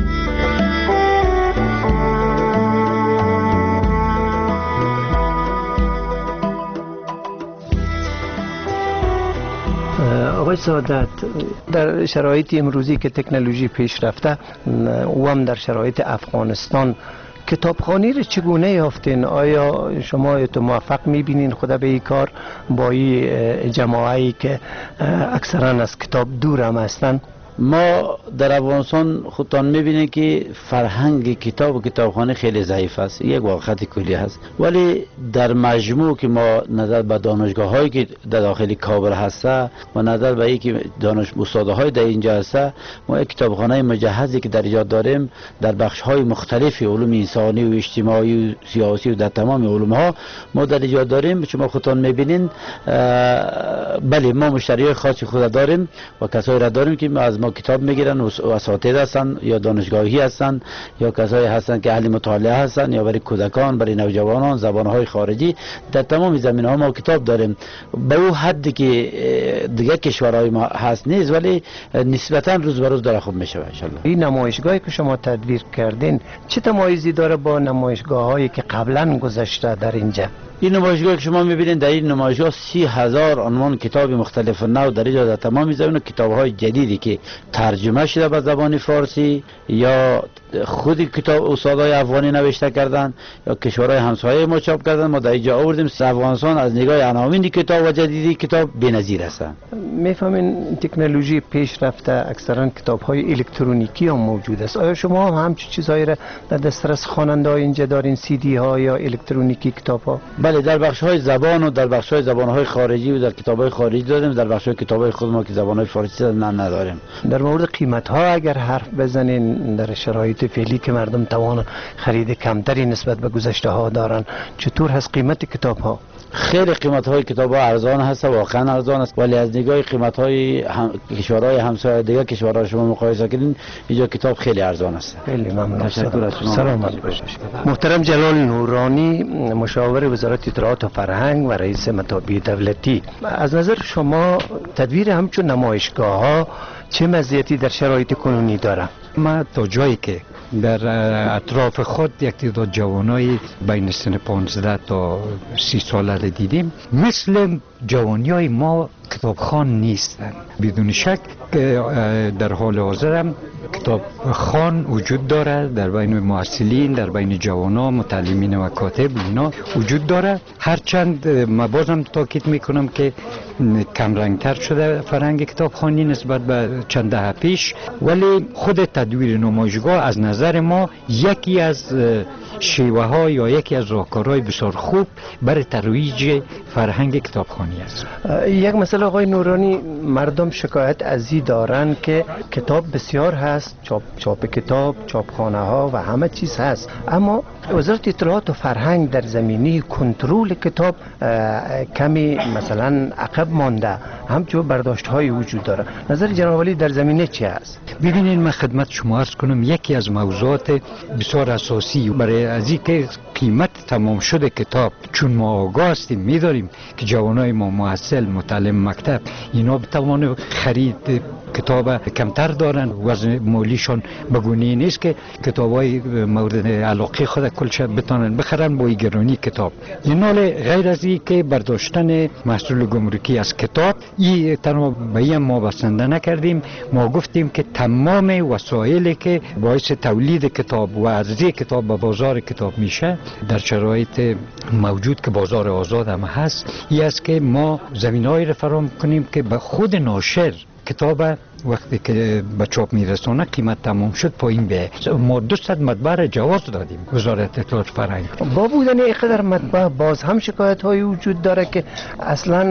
آقای سعادت، در شرایط امروزی که تکنولوژی پیش رفته و هم در شرایط افغانستان کتابخوانی رو چگونه یافتین؟ آیا شما تو موفق میبینین خدا به این کار با این جماعی که اکثرا از کتاب دور هم هستن؟ ما در افغانستان خودتان میبینید که فرهنگ کتاب و کتابخانه خیلی ضعیف است، یک واقعیت کلی هست. ولی در مجموع که ما نظر به دانشگاه هایی که در داخل کابل هسته و نظر به اینکه دانش استاده های در اینجا هسته، ما یک کتابخانه مجهزی که در ایجاد داریم در بخش های مختلف علوم انسانی و اجتماعی و سیاسی و در تمام علوم ها ما در ایجاد داریم. شما خودتان میبینید. بله، ما مشتری خاصی خود داریم و کسایی را داریم که از ما کتاب میگیرن و اساتید هستن یا دانشگاهی هستن یا کسایی هستن که اهل مطالعه هستن یا برای کودکان، برای نوجوانان، زبانهای خارجی. در تمام زمینه ها ما کتاب داریم. به اون حدی که دیگه کشورهای ما هست نیست، ولی نسبتا روز به روز داره خوب میشه ان شاء الله. این نمایشگاهی که شما تدبیر کردین چه تمایزی داره با نمایشگاه هایی که قبلا گذشته در اینجا؟ این نمایشگاه که شما میبینید، در این نمایشگاه سی هزار عنوان کتاب مختلف نوع در اینجا در تمام زمینه کتاب‌های جدیدی که ترجمه شده به زبان فارسی یا خود کتاب استادای افغانی نوشته کردن یا کشورهای همسایه ما چاپ کردن، ما در اینجا آوردیم. افغانستان از نگاه عناوین کتاب و جدیدی کتاب بی‌نظیر است. میفهمین تکنولوژی پیش رفته، اکثرا کتاب‌های الکترونیکی هم موجود است. آیا شما هم همچین چیزایی را در دسترس خواننده‌ها اینجا دارین، سی دی ها یا الکترونیکی کتاب‌ها؟ بله، در بخش‌های زبان و در بخش‌های زبان‌های خارجی و در کتاب‌های خارجی داریم. در بخش‌های کتاب‌های خود ما که زبان‌های فارسی نه نداریم. در مورد قیمت‌ها اگر حرف بزنین، در شرایط فعلی که مردم توان خرید کمتری نسبت به گذشته‌ها دارن، چطور هست قیمت کتاب‌ها؟ خیلی قیمت‌های کتاب‌ها ارزان هست، واقعا ارزان است، ولی از نگاه قیمت‌های هم... کشورهای همسایه دیگه کشورها شما مقایسه کنین، اینجا کتاب خیلی ارزان است. خیلی ممنون. تشکر از شما. سلامت باشید. محترم جلال نورانی مشاور وزارت اطلاعات و فرهنگ و رئیس مطابع دولتی، از نظر شما تدویر همچون نمایشگاه‌ها چه مزیتی در شرایط کنونی داره؟ ما تا جایی که در اطراف خود یک تعداد جوانای بین سن پانزده تا سی ساله دیدیم، مثل جوانی های ما کتابخوان نیستند. بدون شک در حال حاضر هم کتابخوان وجود داره در بین معسلین، در بین جوانان، متعلمین و کاتب اینا وجود داره. هرچند ما بازم تاکید میکنم که کم رنگتر شده فرهنگ کتابخوانی نسبت به چند دهه پیش، ولی خود تدویر نمایشگاه از نظر ما یکی از شیوه ها یا یکی از راهکارهای بسیار خوب برای ترویج فرهنگ کتابخوانی است. یک مسئله آقای نورانی، مردم شکایت از این دارن که کتاب بسیار هست، چاپ چاپ کتاب، چاپخانه ها و همه چیز هست، اما وزارت اطلاعات و فرهنگ در زمینه کنترل کتاب کمی مثلا عقب مانده، همچون برداشت های وجود داره. نظر جناب علی در زمینه چی است؟ ببینید من خدمت شما عرض کنم یکی از موضوعات بسیار اساسی برای از اینکه قیمت تمام شده کتاب، چون ما آگاه هستیم می‌داریم که جوانای ما معسل، متعلم مکتب اینا بتوان خرید کتاب کمتر دارن، وزن مالیشان بگونه نیست که کتابای مورد علاقه خود کلش بتونن بخرن با گرانی کتاب. این غیر از این که برداشتن محصول گمرکی از کتاب، این تنها به این ما بسنده نکردیم، ما گفتیم که تمام وسایلی که باعث تولید کتاب و عرضه کتاب به بازار کتاب میشه در شرایط موجود که بازار آزاد هم هست، این است که ما زمینه‌ای را فراهم کنیم که به خود ناشر کتاب وقتی که به چاپ میرسونه قیمت تمام شد پایین به ما دوست مطبع جواز دادیم وزارت اطلاعات فرهنگ. با بودن اینقدر مطبع باز هم شکایت های وجود داره که اصلا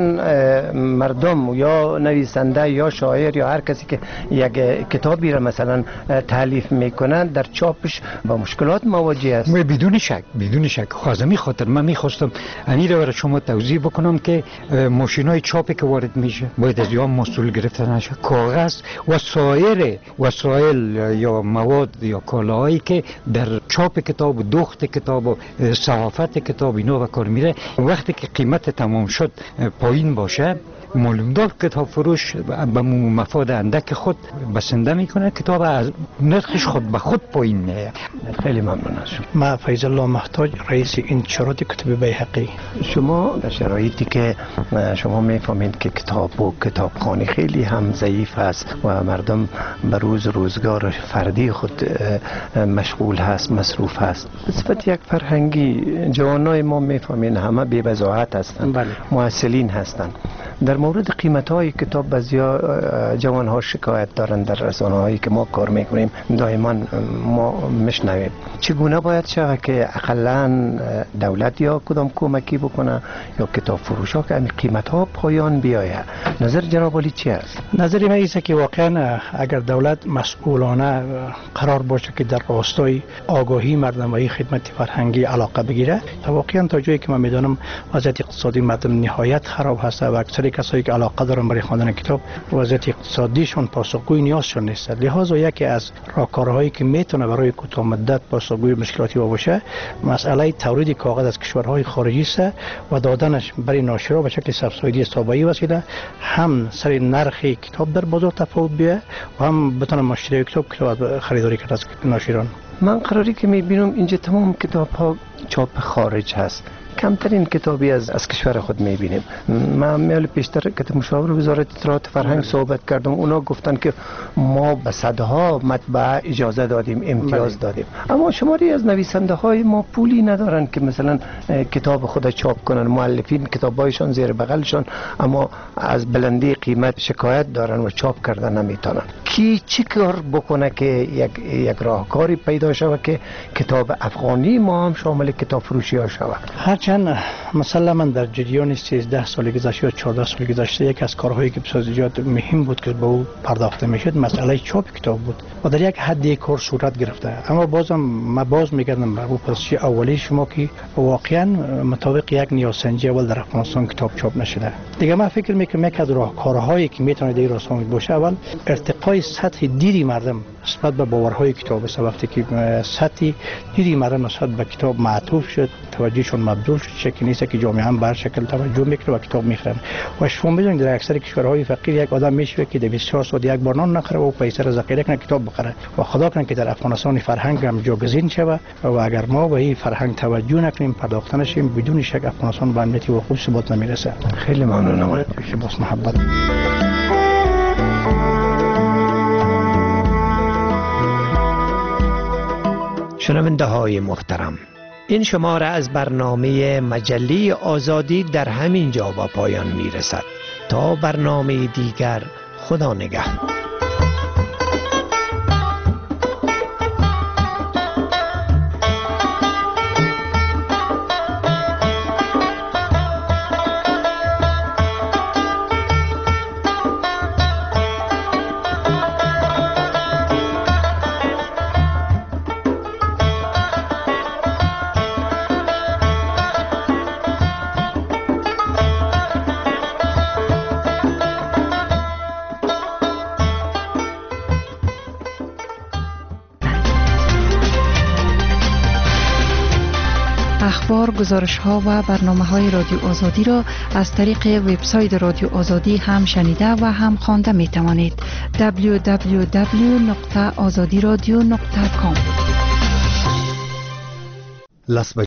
مردم یا نویسنده یا شاعر یا هر کسی که یک کتابی را مثلا تالیف میکنن در چاپش با مشکلات مواجه است. بدون شک بدون شک خازمی خاطر من میخواستم امیر برای شما توضیح بکنم که ماشینای چاپی که وارد میشه باید از یا مسئول گرفته نشه، کاغذ و سایر وسایل یا مواد یا کالاهایی که در چاپ کتاب و دوخت کتاب و صحافت کتاب اینا به کار میره، وقتی که قیمت تمام شد پایین باشه معلوم دار کتاب فروش به مفاد اندک خود بسنده میکنه، کتاب از نرخش خود به خود پایین میه. خیلی ممنون از شما. ما فیض الله محتاج، رئیس انتشارات کتاب بیهقی. شما در شرایطی که شما میفهمید که کتاب و کتابخوانی خیلی هم ضعیف است و مردم به روز روزگار فردی خود مشغول هست، مصروف هست، نسبت یک فرهنگی جوانای ما میفهمین همه بی بضاعت هستند، بله. معسلین هستند. در مورد قیمت های کتاب بسیار جوان ها شکایت دارند در رسانه هایی که ما کار میکنیم، دائما ما میشنویم. چگونه باید شود که اقلا دولت یا کدام کمکی بکنه یا کتاب فروش ها که این قیمت ها پایان بیاید؟ نظر جناب علی چی است؟ نظر من است که واقعا اگر دولت مسئولانه قرار باشه که در راستای آگاهی مردم و این خدمت فرهنگی علاقه بگیره، تا واقعا تا جایی که من میدونم وضعیت اقتصادی مردم نهایت خراب هست و اکثر کسایی که علاقه دارن برای خواندن کتاب وضعیت اقتصادیشون پاسخگوی نیازشون نیست. لذا یکی از راهکارهایی که میتونه برای کوتاه مدت پاسخگوی مشکلاتی باشه مسئله تولید کاغذ از کشورهای خارجی است و دادنش برای ناشرا به شکل سبسایدی تابعی وسیله هم سر نرخ کتاب در بازار تفاوت بیه و هم بتونه مشتری کتاب کتاب خریداری کرد از ناشران. من قراری که میبینم اینجا تمام کتاب ها چاپ خارج هست، کمترین کتابی از از کشور خود میبینیم. من میل پیشتر که مشاور وزارت اطلاعات فرهنگ صحبت کردم، اونا گفتن که ما به صدها مطبعه اجازه دادیم، امتیاز دادیم، اما شماری از نویسنده های ما پولی ندارن که مثلا کتاب خود چاپ کنن. مؤلفین کتابایشان زیر بغلشان اما از بلندی قیمت شکایت دارن و چاپ کردن نمیتونن. کی چی کار بکنه که یک یک راهکاری پیدا شود که کتاب افغانی ما هم شامل کتاب فروشی ها شود؟ هرچند مثلا من در جریان سیزده سال گذشته یا چهارده سال گذشته یک از کارهایی که بسیار زیاد مهم بود که به او پرداخته میشد مسئله چاپ کتاب بود و در یک حدی کار صورت گرفته. اما بازم ما باز میگردم به پرسش اولی شما که واقعا مطابق یک نیازسنجی اول در افغانستان کتاب چاپ نشده. دیگه من فکر میکنم یک از راهکارهایی که میتونه در راست باشه اول ارتقای سطح دیدی مردم نسبت به باورهای کتاب است. وقتی که سطح دیدی مردم نسبت به کتاب معطوف شد، توجهشون مبذول معدول شکل نیست که جامعه هم بر شکل توجه میکنه و کتاب میخرن و شما میدونید در اکثر کشورهای فقیر یک آدم میشه که در بیست و چهار ساعت یک بار نان نخوره و پیسه را ذخیره کنه کتاب بخره و خدا کنه که در افغانستان فرهنگ هم جاگزین شود و اگر ما به این فرهنگ توجه نکنیم پرداختنشیم بدون شک افغانستان به امنیت و خوب ثبات نمیرسه. خیلی ممنونم. باز محبت. شنونده های محترم، این شماره از برنامه مجله آزادی در همین جا با پایان می رسد. تا برنامه دیگر، خدا نگهدار. اخبار، گزارش ها و برنامه های رادیو آزادی را از طریق وبسایت رادیو آزادی هم شنیده و هم خوانده می توانید. دبلیو دبلیو دبلیو نقطه آزادی رادیو نقطه کام